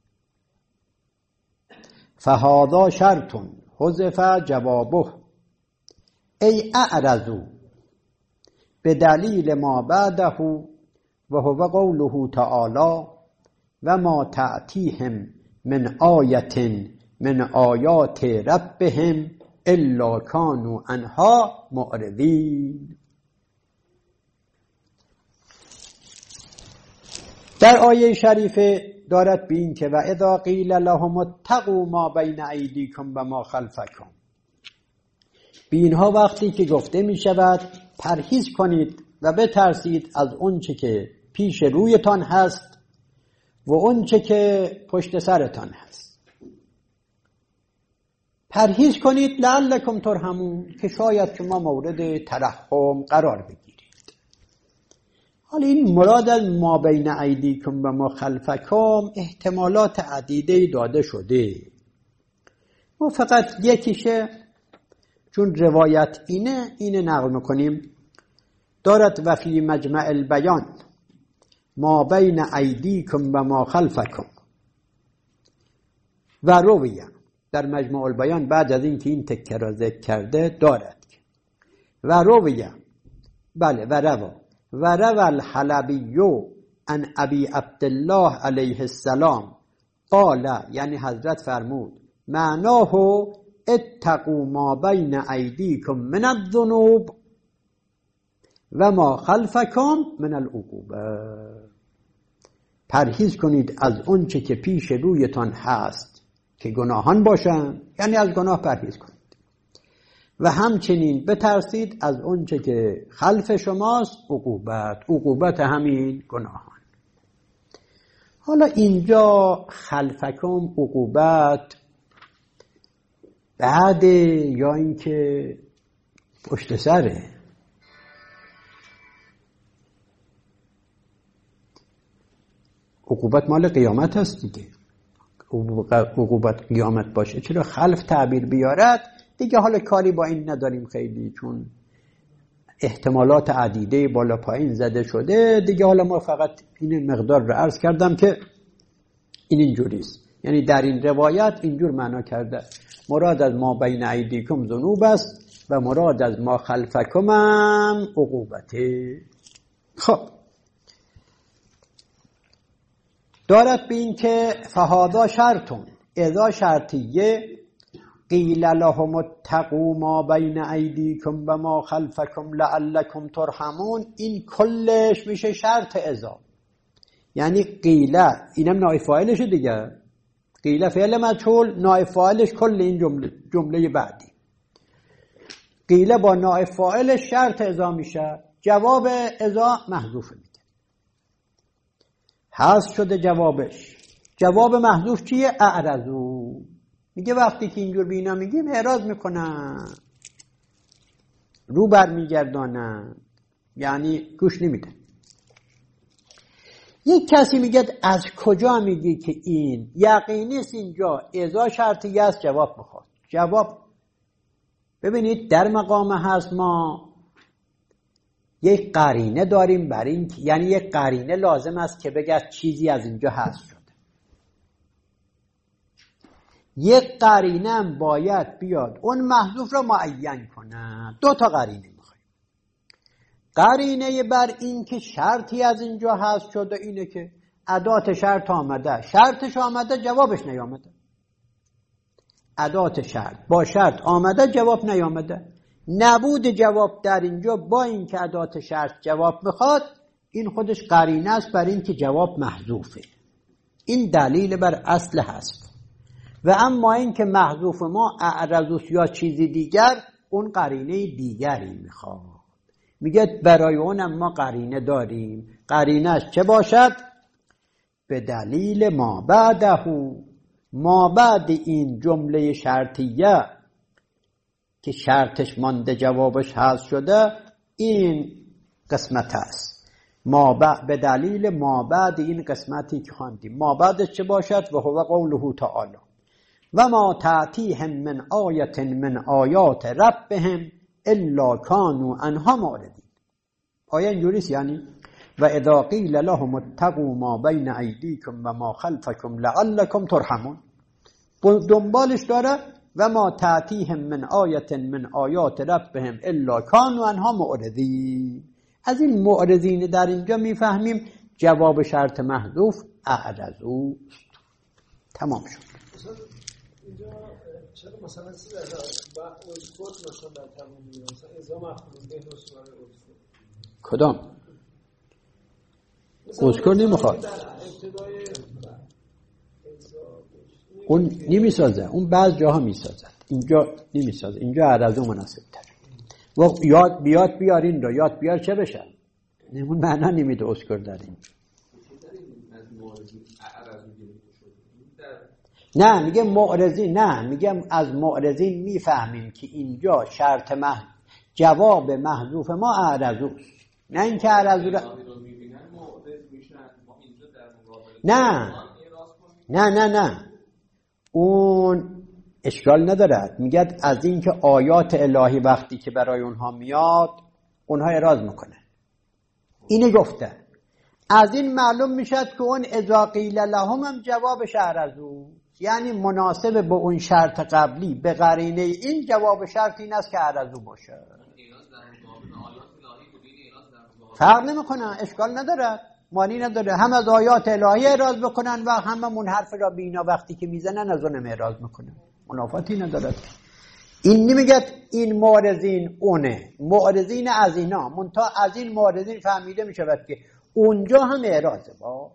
فهذا شرط حذف جوابه ای اعرضوا بدلیل ما بعده و هو قوله تعالی و ما تأتیهم من آیة من آیات ربهم الا كانوا عنها معرضین. در آیه شریفه دارد به این که و اذا قیل لهم اتقوا ما بین ایدیکم و ما خلفکم، به اینها وقتی که گفته می شود پرهیز کنید و بترسید از اونچه که پیش رویتان هست و اونچه که پشت سرتان هست. پرهیز کنید لعلکم ترحمون، که شاید شما مورد ترحم قرار بگیرید. حالا این مراد از ما بین ایدیکم و ما خلفکم احتمالات عدیده داده شده. ما فقط یکیشه، چون روایت اینه نقل میکنیم. دارد و فی مجمع البیان ما بین ایدیکم و ما خلفکم و رویه. در مجمع البیان بعد از این که این تکه را ذکر کرده دارد و رویه، بله و روى الحلبی عن ابی عبدالله علیه السلام قال، یعنی حضرت فرمود معناه اتقوا ما بین ایدیکم من الذنوب و ما خلفکم من العقوبه. پرهیز کنید از اون چه که پیش رویتان هست که گناهان باشن، یعنی از گناه پرهیز کنید، و همچنین بترسید از اون چه که خلف شماست، عقوبت همین گناهان. حالا اینجا خلفکم عقوبت بعد یا اینکه پشت سره؟ عقوبت مال قیامت هست دیگه. عقوبت قیامت باشه، چرا خلف تعبیر بیارد دیگه. حالا کاری با این نداریم خیلی، چون احتمالات عدیده بالا پایین زده شده دیگه. حالا ما فقط این مقدار رو عرض کردم که این اینجوریست، یعنی در این روایت اینجور معنا کرده مراد از ما بین ایدیکم ذنوب است و مراد از ما خلفکم هم عقوبته. خب دارد به این که فهادا شرطون اذا شرطیه قیل لهم اتقوا ما بین ایدیکم و ما خلفکم لعلکم ترحمون. این کلش میشه شرط اذا، یعنی قیله اینم نائب فاعلشه دیگه، قیله فعل مجهول نائب فاعلش کل این جمله بعدی، قیله با نائب فاعلش شرط اذا میشه، جواب اذا محذوف میده، حذف شده جوابش. جواب محذوف چیه؟ اعرضو. میگه وقتی که اینجور بینا میگیم اعراض میکنن، رو بر میگردانن، یعنی گوش نمیده. یک کسی میگه از کجا میگی که این یقینی است اینجا اذا شرطی است جواب میخواد. جواب ببینید در مقام هست ما یک قرینه داریم بر این، یعنی یک قرینه لازم است که بگه چیزی از اینجا هست شده. یک قرینه هم باید بیاد اون محذوف را معین کنه. دو تا قرینه میخوایم. قرینه بر این که شرطی از اینجا هست شده اینه که ادات شرط آمده، شرطش آمده جوابش نیامده. ادات شرط با شرط آمده جواب نیامده. نبود جواب در اینجا با این که ادات شرط جواب میخواد، این خودش قرینه است بر این که جواب محذوفه. این دلیل بر اصل هست. و اما این که محذوف ما اعرض یا چیزی دیگر، اون قرینه دیگری میخواد. میگه برای اونم ما قرینه داریم. قرینهش چه باشد؟ به دلیل ما بعده، ما بعد این جمله شرطیه که شرطش مانده جوابش هست شده، این قسمت است. به دلیل ما بعد این قسمتی که خواندیم. ما بعدش چه باشد؟ و هو قوله تعالی و ما تأتیهم من آیت من آیات ربهم الا كانوا عنها معرضین. آیه اینجوریست، یعنی و اذا قیل لهم اتقوا ما بین ایدیکم و ما خلفکم لعلکم ترحمون. دنبالش داره و ما تأتیهم من آیت من آیات ربهم الا كانوا عنها معرضین. از این معرضین در اینجا میفهمیم جواب شرط محذوف اعرضو. تمام شد. اینجا چرا مثلا چی داره با اذکر مثلا در تمام میگه مثلا اذا مفعول به نصب اذکر کدام اذکر نمیخواد، اون نمیسازه، اون بعض جاها میسازه، اینجا نمیسازه. اینجا اعرضو مناسب تر. و یاد بیارین رو یاد بیار چه بشه، اون معنا نمیده اذکر در این. نه میگه معرضین، نه میگم از معرضین میفهمیم که اینجا شرط جواب محذوف ما اعرضوست، نه اینکه اعرضو نه اون اشکال ندارد. میگه از اینکه آیات الهی وقتی که برای اونها میاد اونها اعراض میکنه. اینو گفته. از این معلوم میشد که اون اذا قیل لهم هم جوابش اعرضو، یعنی مناسب با اون شرط قبلی به قرینه این جواب شرط این است که اعرضو باشه. فرق نمیکنه، اشکال نداره، معنی نداره. هم از آیات الهی اعراض بکنن و هم اون حرف را بینا وقتی که میزنن از اونم اعراض میکنن، منافاتی نداره. این نمیگه این معرضین اونه، معرضین از اینا، منتها از این معرضین فهمیده میشود که اونجا هم اعراضه. با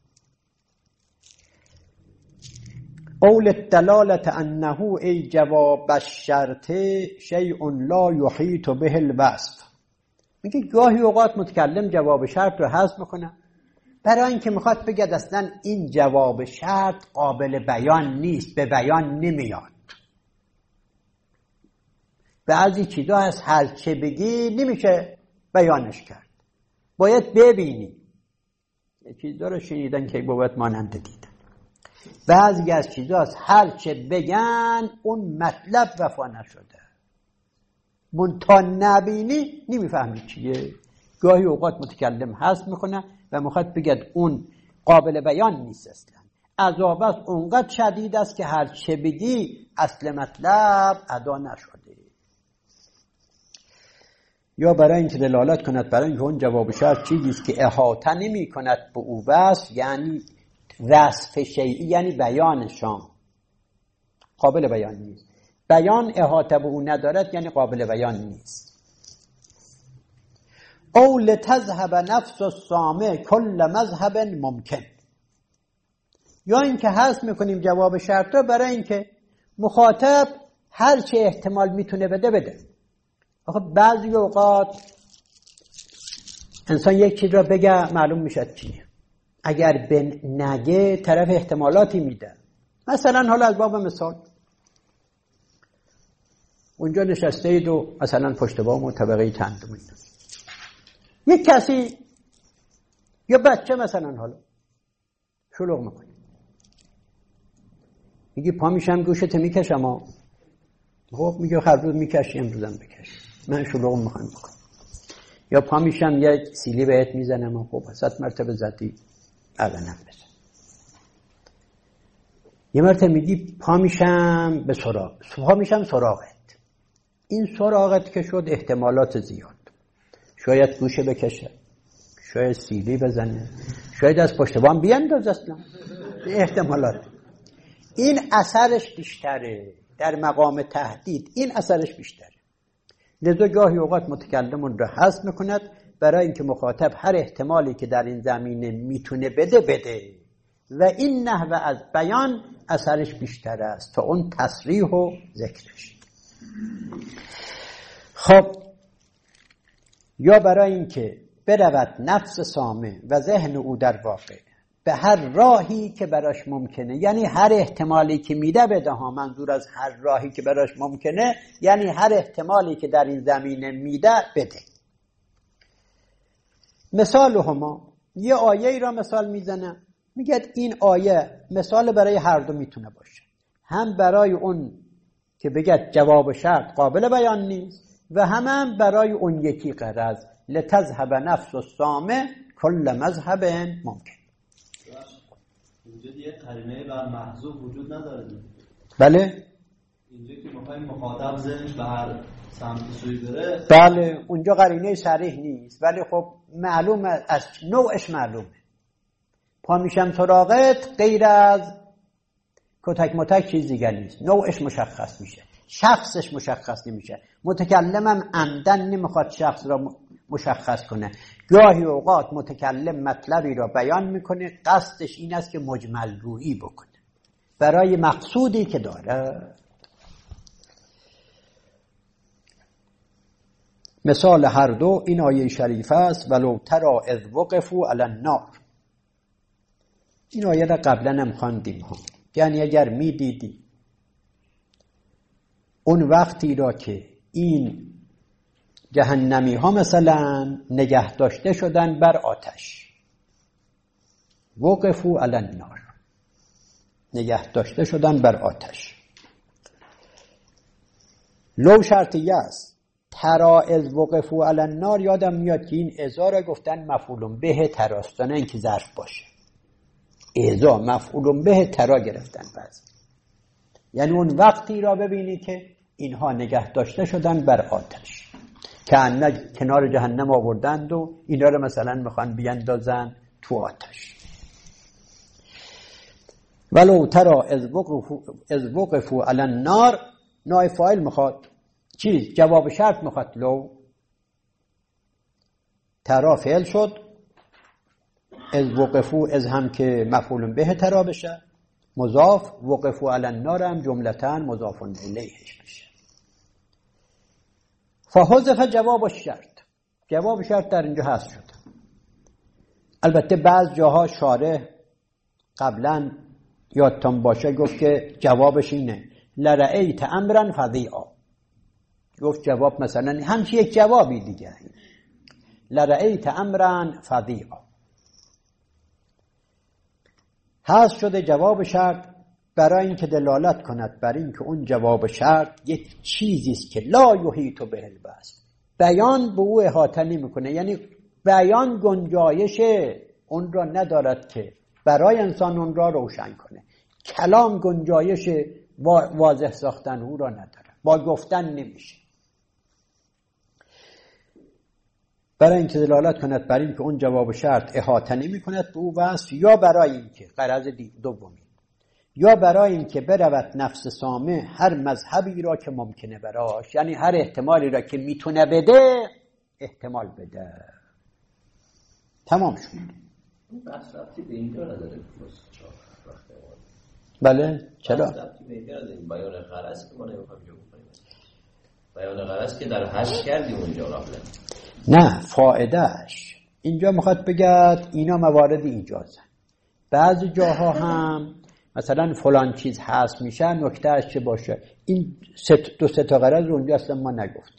قول الدلالة انه ای جواب الشرط شیء لا یحیط به الوصف. میگه گاهی اوقات متکلم جواب شرط رو حذف میکنه برای اینکه میخواد بگه اصلا این جواب شرط قابل بیان نیست، به بیان نمیاد. بعضی چیزا از هر چه بگی نمیشه بیانش کرد، باید ببینی. یه چیزا رو شنیدن که باید مانند دیدن. بعضی از چیزا از هر چه بگن اون مطلب وفا نشده، منتها نبینی نمیفهمی چیه. گاهی اوقات متکلم حذف میکنه و میخواد بگه اون قابل بیان نیست، اصلا عذاب است اونقدر شدید است که هر چه بگی اصل مطلب ادا نشده. یا برای اینکه دلالت کند برای اینکه اون جواب شرط چیزی است که احاطه نمی کند به او وصف، یعنی وصف شیئی یعنی بیانشان قابل بیان نیست. بیان احاطه به او ندارد یعنی قابل بیان نیست. او لتذهب نفس السامع کل مذهب ممکن، یا اینکه حذف میکنیم جواب شرط رو برای اینکه مخاطب هر چه احتمال میتونه بده. آخه بعضی اوقات انسان یک چیز را بگه معلوم میشه چیه، اگر به نگه طرف احتمالاتی میده. مثلا حالا از باب مثال اونجا نشسته اید و مثلا پشت بام و طبقه چندم یک کسی یا بچه مثلا حالا شلوغ میکنه، میگی پا میشم گوشت میکشم خب میگه هر روز میکشی امروزم بکش، من شلوغ میخوام بکنم. یا پا میشم یک سیلی بهت میزنم خب 100 مرتبه زدی اقنم بزن. یه مرتبه میگی پا میشم به سراغت. این سراغت که شد احتمالات زیاد، شاید گوشه بکشه، شاید سیلی بزنه، شاید از پشت بام بیانداز، اصلا احتمالات. این اثرش بیشتره در مقام تهدید، این اثرش بیشتره. لذا گاهی اوقات متکلم اون را حذف میکند برای اینکه مخاطب هر احتمالی که در این زمینه میتونه بده و این نحوه از بیان اثرش بیشتر است تا اون تصریح و ذکرش. خب یا برای اینکه برود نفس سامع و ذهن او در واقع به هر راهی که براش ممکنه، یعنی هر احتمالی که میده بده ها، منظور از هر راهی که براش ممکنه یعنی هر احتمالی که در این زمینه میده بده. مثال هما یه آیه ای را مثال میزنه، میگه این آیه مثال برای هر دو میتونه باشه، هم برای اون که بگه جواب شرط قابل بیان نیست و هم برای اون یکی غرض لتذهب نفس السامع کل مذهب ممکن. اینجا دیگه قرینه بر محذوف وجود نداره. بله اینجا که میخوایم مخاطب ذهنش به هر سمت سوی بره، بله اونجا قرینه صریح نیست، ولی خب معلومه، از نوعش معلومه. پا میشم سراغت غیر از کتک متک چیز دیگر نیست، نوعش مشخص میشه، شخصش مشخص نمیشه. متکلمم عمدن نمیخواد شخص را مشخص کنه. گاهی اوقات متکلم مطلبی را بیان میکنه قصدش این است که مجمل رویی بکنه برای مقصودی که داره. مثال هر دو این آیه شریف است، ولو تری اذ وقفوا علی النار. این آیه را قبلا هم خواندیم ها، یعنی اگر میدیدی اون وقتی را که این جهنمی ها مثلا نگه داشته شدن بر آتش، وقفوا علی النار، نگه داشته شدن بر آتش. لو شرطیه است، ترا از وقفوا علی النار یادم میاد که این اذا را گفتن مفعول به تراستانه، این که ظرف باشه، اذا مفعول به ترا گرفتن بعضی، یعنی اون وقتی را ببینی که اینها نگه داشته شدن بر آتش، که کنار جهنم آوردند و اینا رو مثلا میخوان بیندازن تو آتش. ولو ترا از وقفوا علی النار، نای فاعل میخواد چیز، جواب شرط میخواد. لو ترا فعل شد، از وقفوا از هم که مفعول به ترا بشه، مضاف، وقفوا علی النار هم جملتاً مضاف الیهش بشه. فحذف جواب الشرط، جواب شرط در اینجا حذف شد. البته بعض جاها شارح قبلا یادتان باشه گفت که جوابش اینه لرأیت امرا فظیعا، گفت جواب مثلا همچی یک جوابی دیگه، لرأیت امرا فظیعا. حذف شده جواب شرط برای اینکه دلالت کند بر اینکه اون جواب شرط یک چیزی است که لا یحیط به البحث، بیان به او احاطه نمیکنه، یعنی بیان گنجایش اون را ندارد که برای انسان اون را روشن کنه. کلام گنجایش واضح ساختن او را نداره، با گفتن نمیشه. برای اینکه دلالت کند بر این که اون جواب شرط احاطه نمی‌کند به او وصف، یا برای اینکه غرض دومی، یا برای اینکه برود نفس سامع هر مذهبی را که ممکنه براش، یعنی هر احتمالی را که میتونه بده احتمال بده. تمام شد. بحث رفتی به اینجا نداره. بله چرا؟ بحث رفتی به اینجا نداره. بیان غرض که ما نمیخوایم جو بکنیم. بیان غرض که در حج کردیم اونجا قبلا. نه فائدهش اینجا میخواد بگد اینا موارد ایجازه. بعضی جاها هم مثلا فلان چیز هست میشه، نکتهش چه باشه. این دو سه تا غرض رو اونجا اصلا ما نگفتیم.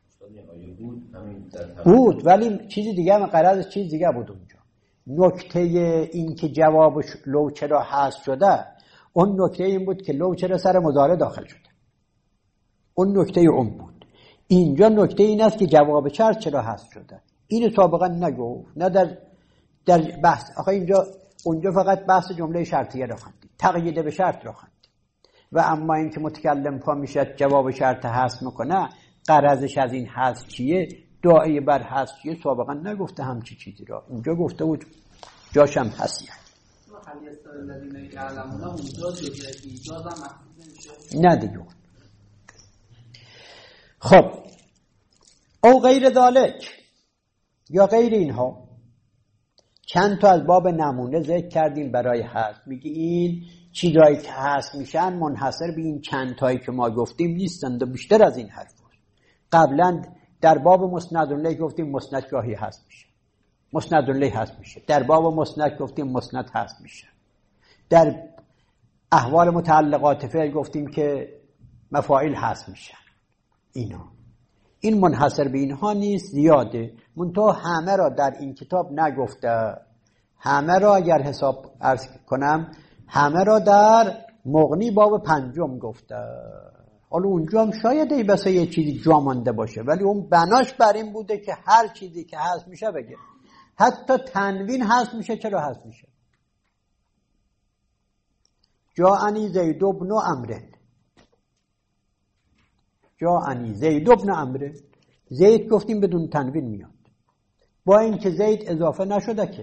بود ولی چیزی دیگه هم غرض چیز دیگه بود اونجا. نکته این که جوابش لو چرا هست شده، اون نکته این بود که لو چرا سر مضارع داخل شده، اون نکته اون بود. اینجا نکته این است که جواب شرط چرا هست شده. اینو سابقا نگفت، نه در بحث. آخه اینجا اونجا فقط بحث جمله شرطیه رو خواندید، تقیید به شرط رو خواندید. و اما این که متکلم پا میشه جواب شرط هست میکنه، غرضش از این هست چیه، داعی بر هست چیه، سابقا نگفته همچی چیزی را. اونجا گفته بود جاشم هستیه. نه دیگه. خب او غیر ذالک، یا غیر اینها. چند تا از باب نمونه ذکر کردیم برای هست. میگی این چیزایی که هست میشن منحصر به این چند تایی که ما گفتیم نیستند و بیشتر از این حرف. قبلا در باب مسند الیه گفتیم مسند گاهی هست میشه، مسند الیه هست میشه. در باب مسند گفتیم مسند هست میشه. در احوال متعلقات فعل گفتیم که مفاعیل هست میشه. این منحصر به اینها نیست، زیاده. منتها همه را در این کتاب نگفته. همه را اگر حساب عرض کنم، همه را در مغنی باب 5 گفته. حالا اونجا هم شاید ای بسا یه چیزی جا مانده باشه، ولی اون بناش بر این بوده که هر چیزی که هست میشه بگه. حتی تنوین هست میشه. چرا هست میشه؟ جاءنی زید بن عمرو، جاءنی زید بن عمرو. زید گفتیم بدون تنوین میاد، با اینکه زید اضافه نشده، که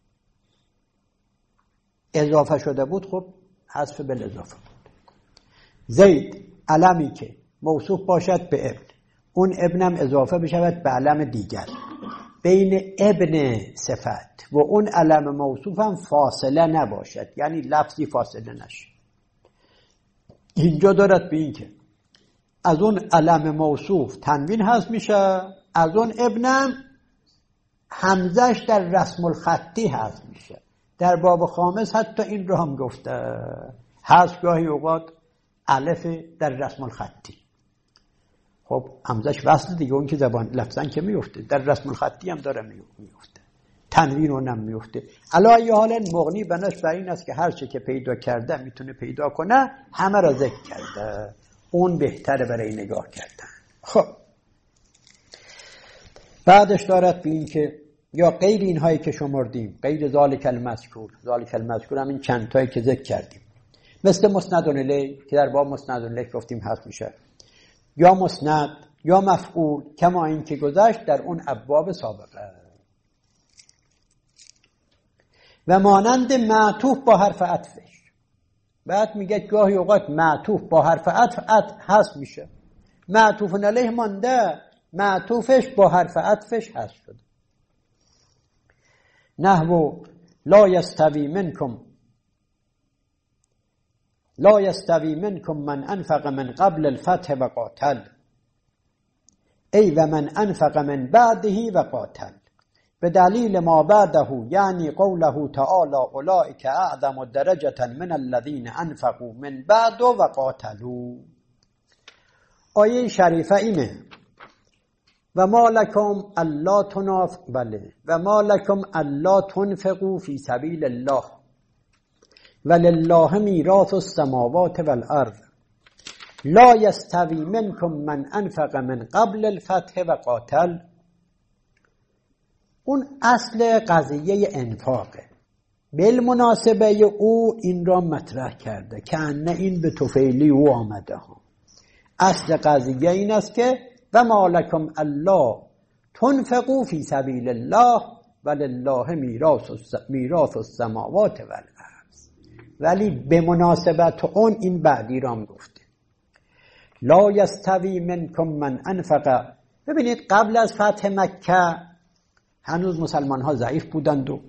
اضافه شده بود خب حذف بالاضافه بود. زید علمی که موصوف باشد به ابن، اون ابنم اضافه بشود به علم دیگر، بین ابن صفت و اون علم موصوف هم فاصله نباشد، یعنی لفظی فاصله نشه. اینجا دارد به این که از اون علم موصوف تنوین هست میشه، از اون ابنم همزش در رسم الخطی هست میشه. در باب خامس حتی این رو هم گفته، هست گاهی اوقات الف در رسم الخطی. خب همزش وصل دیگه، اون که زبان لفظن که میفته، در رسم الخطی هم داره میفته، تنوین رو هم میفته. علی حال مغنی بناش بر این است که هر چه که پیدا کرده میتونه پیدا کنه، همه را ذکر کرده، اون بهتره برای نگاه کردن. خب بعدش دارد به این که یا غیر اینهایی که شمردیم، غیر ذالک المذکور. ذالک المذکور هم این چند تایی که ذکر کردیم، مثل مسند الیه که در باب مسند الیه گفتیم هست میشه، یا مسند یا مفعول، کما این که گذشت در اون ابواب سابقه. و مانند معطوف با حرف عطفش. بعد میگه گاهی اوقات معطوف با حرف عطف هست میشه، معطوف علیه مانده، معطوفش با حرف عطفش هست شد. نحو لا یستوی منکم من انفق من قبل الفتح و قاتل، ای و من انفق من بعده و قاتل، به دلیل ما بعده، یعنی قوله تعالی اولئک اعظم درجة من الذین انفقوا من بعد و قاتلوا. آیه شریفه اینه و ما لکم الا تنفقوا فی سبیل الله ولله میراث السماوات والارض لا یستوی منکم من انفق من قبل الفتح و قاتل. اون اصل قضیه انفاقه، بالمناسبه او این را مطرح کرده که انه این به توفیلی او آمده ها. اصل قضیه این است که و ما لکم الا تنفقوا فی سبیل الله ولله میراث السماوات والارض. ولی به مناسبت اون این بعدی رام گفته لا یستوی منکم من انفق. ببینید قبل از فتح مکه هنوز مسلمان ها ضعیف بودند و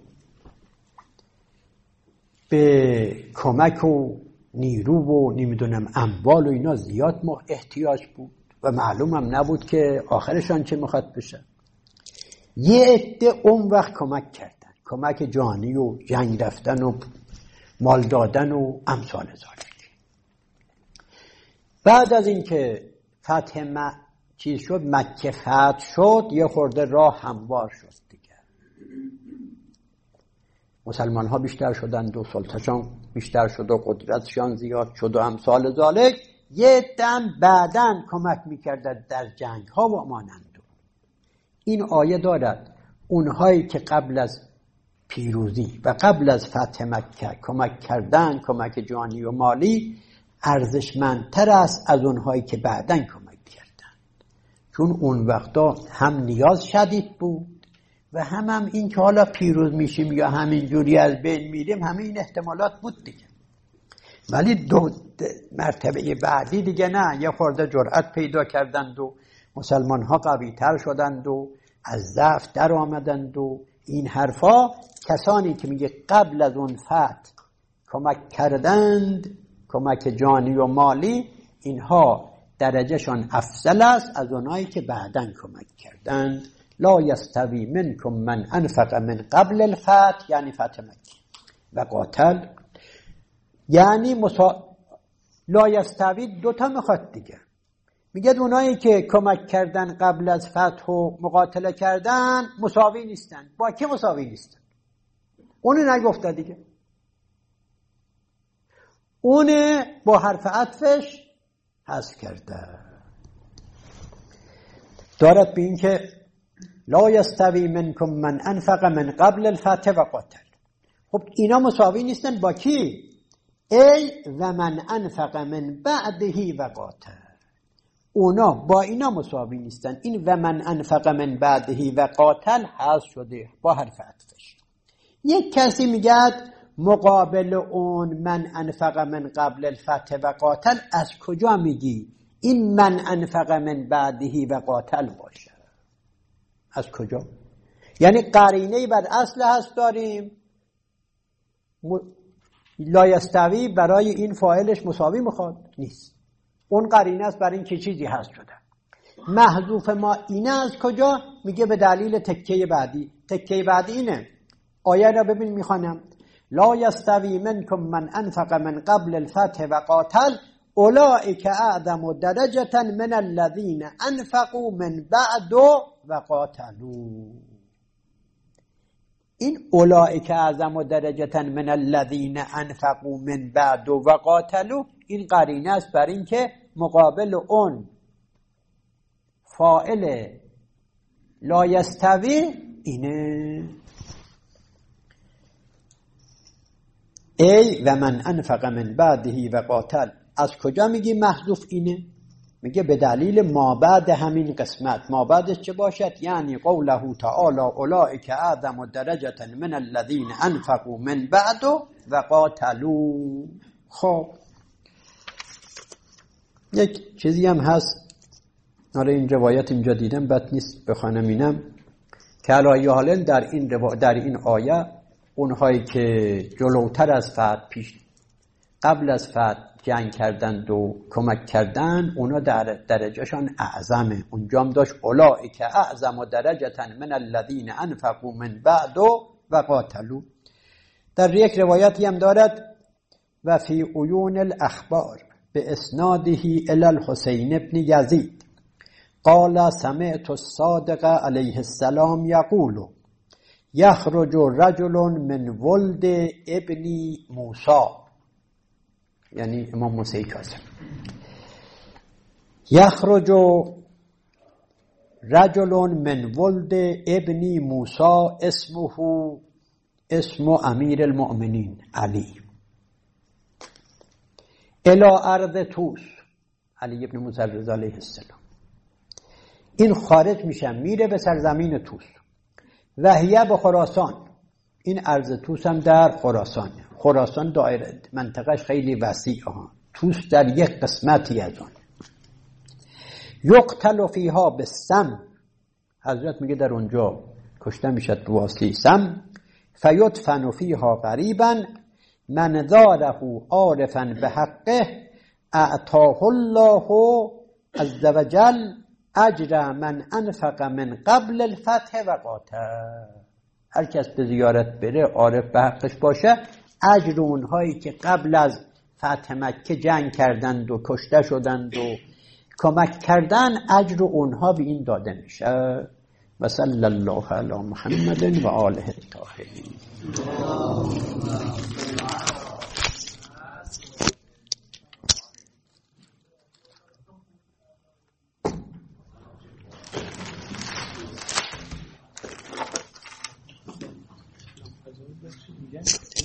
به کمک و نیرو و نمیدونم اموال و اینا زیاد احتیاج بود و معلوم هم نبود که آخرشان چه میخواد بشه. یه عده اون وقت کمک کردن، کمک جانی و جنگ رفتن و مال دادن و امثال ذالک. بعد از اینکه فتح چیز شد، مکه فتح شد، یه خورده راه هموار شد دیگه. مسلمان ها بیشتر شدند و سلطه‌شان بیشتر شد و قدرتشان زیاد شد و امثال ذالک. یه دم بعدن کمک میکردند در جنگ ها و مانند. این آیه دارد اونهایی که قبل از پیروزی و قبل از فتح مکه کمک کردن، کمک جانی و مالی، ارزشمندتر است از اونهایی که بعدن کمک کردن. چون اون وقتا هم نیاز شدید بود و هم این که حالا پیروز میشیم یا همین جوری از بین میریم، همه این احتمالات بود دیگه. ولی دو مرتبه بعدی دیگه نه، یه خورده جرأت پیدا کردند و مسلمان ها قوی تر شدند و از ضعف در آمدند و این حرفا. کسانی که میگه قبل از اون فتح کمک کردند، کمک جانی و مالی، اینها درجهشان افضل است از اونایی که بعداً کمک کردند. لا یستوی منکم من انفق من قبل الفتح، یعنی فتح مکه، و قاتل، یعنی لا یستوی دوتا میخواد دیگه. میگه اونایی که کمک کردن قبل از فتح و مقاتله کردن مساوی نیستن. با کی مساوی نیستن؟ اونو نگفته دیگه، اونه با حرف عطفش حذف کرده. دارد به این که لا یستوی منکم من انفق من قبل الفتح و قاتل. خب اینا مساوی نیستن با کی؟ ای و من انفق من بعده و قاتل. اونا با اینا مساوی نیستن. این و من انفق من بعده و قاتل حذف شده با حرف عطفش. یک کسی میگه مقابل اون من انفق من قبل الفتح و قاتل، از کجا میگی این من انفق من بعده و قاتل باشه؟ از کجا؟ یعنی قرینه‌ای بر اصل هست داریم، لا یستوی برای این فاعلش مساوی میخواد؟ نیست. اون قرینه است برای این که چیزی هست شده. محذوف ما اینه از کجا؟ میگه به دلیل تکیه بعدی. تکیه بعدی اینه، آیه را ببین میخوانم. لا یستوی منکم من انفق من قبل الفتح و قاتل اولئک اعظم درجة من الذین انفقوا من بعد و قاتلوا. این اولئک اعظم درجة من الذین انفقوا من بعد و قاتلوا، این قرینه است بر این که مقابل اون فاعل لا یستوی اینه. ای و من انفق من بعده و قاتل، از کجا میگی محذوف اینه؟ میگه به دلیل ما بعد همین قسمت. ما بعدش چه باشد؟ یعنی قوله تعالی اولئک اعظم درجة من الذین انفقوا من بعد و قاتلوا. خب یک چیزی هم هست، آره این روایت اینجا دیدم، بد نیست بخوانم اینم، که علی حال در این آیه اونهایی که جلوتر از فتح قبل از فتح جنگ کردند و کمک کردند، اونا در درجهشان اعظمه. اونجا هم داشت اولئک اعظم درجة من الذین انفقوا من بعد و قاتلوا. در یک روایتی هم دارد و فی عیون الاخبار به اسناده الی الحسین ابن یزید قال سمعت الصادق علیه السلام یقول یخرج رجل من ولد ابن موسی، یعنی امام موسی کاظم، یخرج رجل من ولد ابن موسی اسم امیر المؤمنین علی الى ارض توس، علی ابن موسی علیه السلام، این خارج میشه میره به سرزمین توس. وحیه به خراسان، این ارض توس هم در خراسان. خراسان دایره منطقهش خیلی وسیعه ها، توس در یک قسمتی از آن. یقتل فیها بالسم، حضرت میگه در اونجا کشته میشه بواسطه سم. فیدفن فیها غریبا من داره عارفا بحقه اعطاه الله عز وجل اجر من انفق من قبل الفتح و قاتل. هر کس به زیارت بره عارف به حقش باشه، اجر اونهایی که قبل از فتح مکه جنگ کردند و کشته شدند و کمک کردن، اجر اونها به این داده میشه. و صلی الله علی محمد و آله الطاهرین. دیگه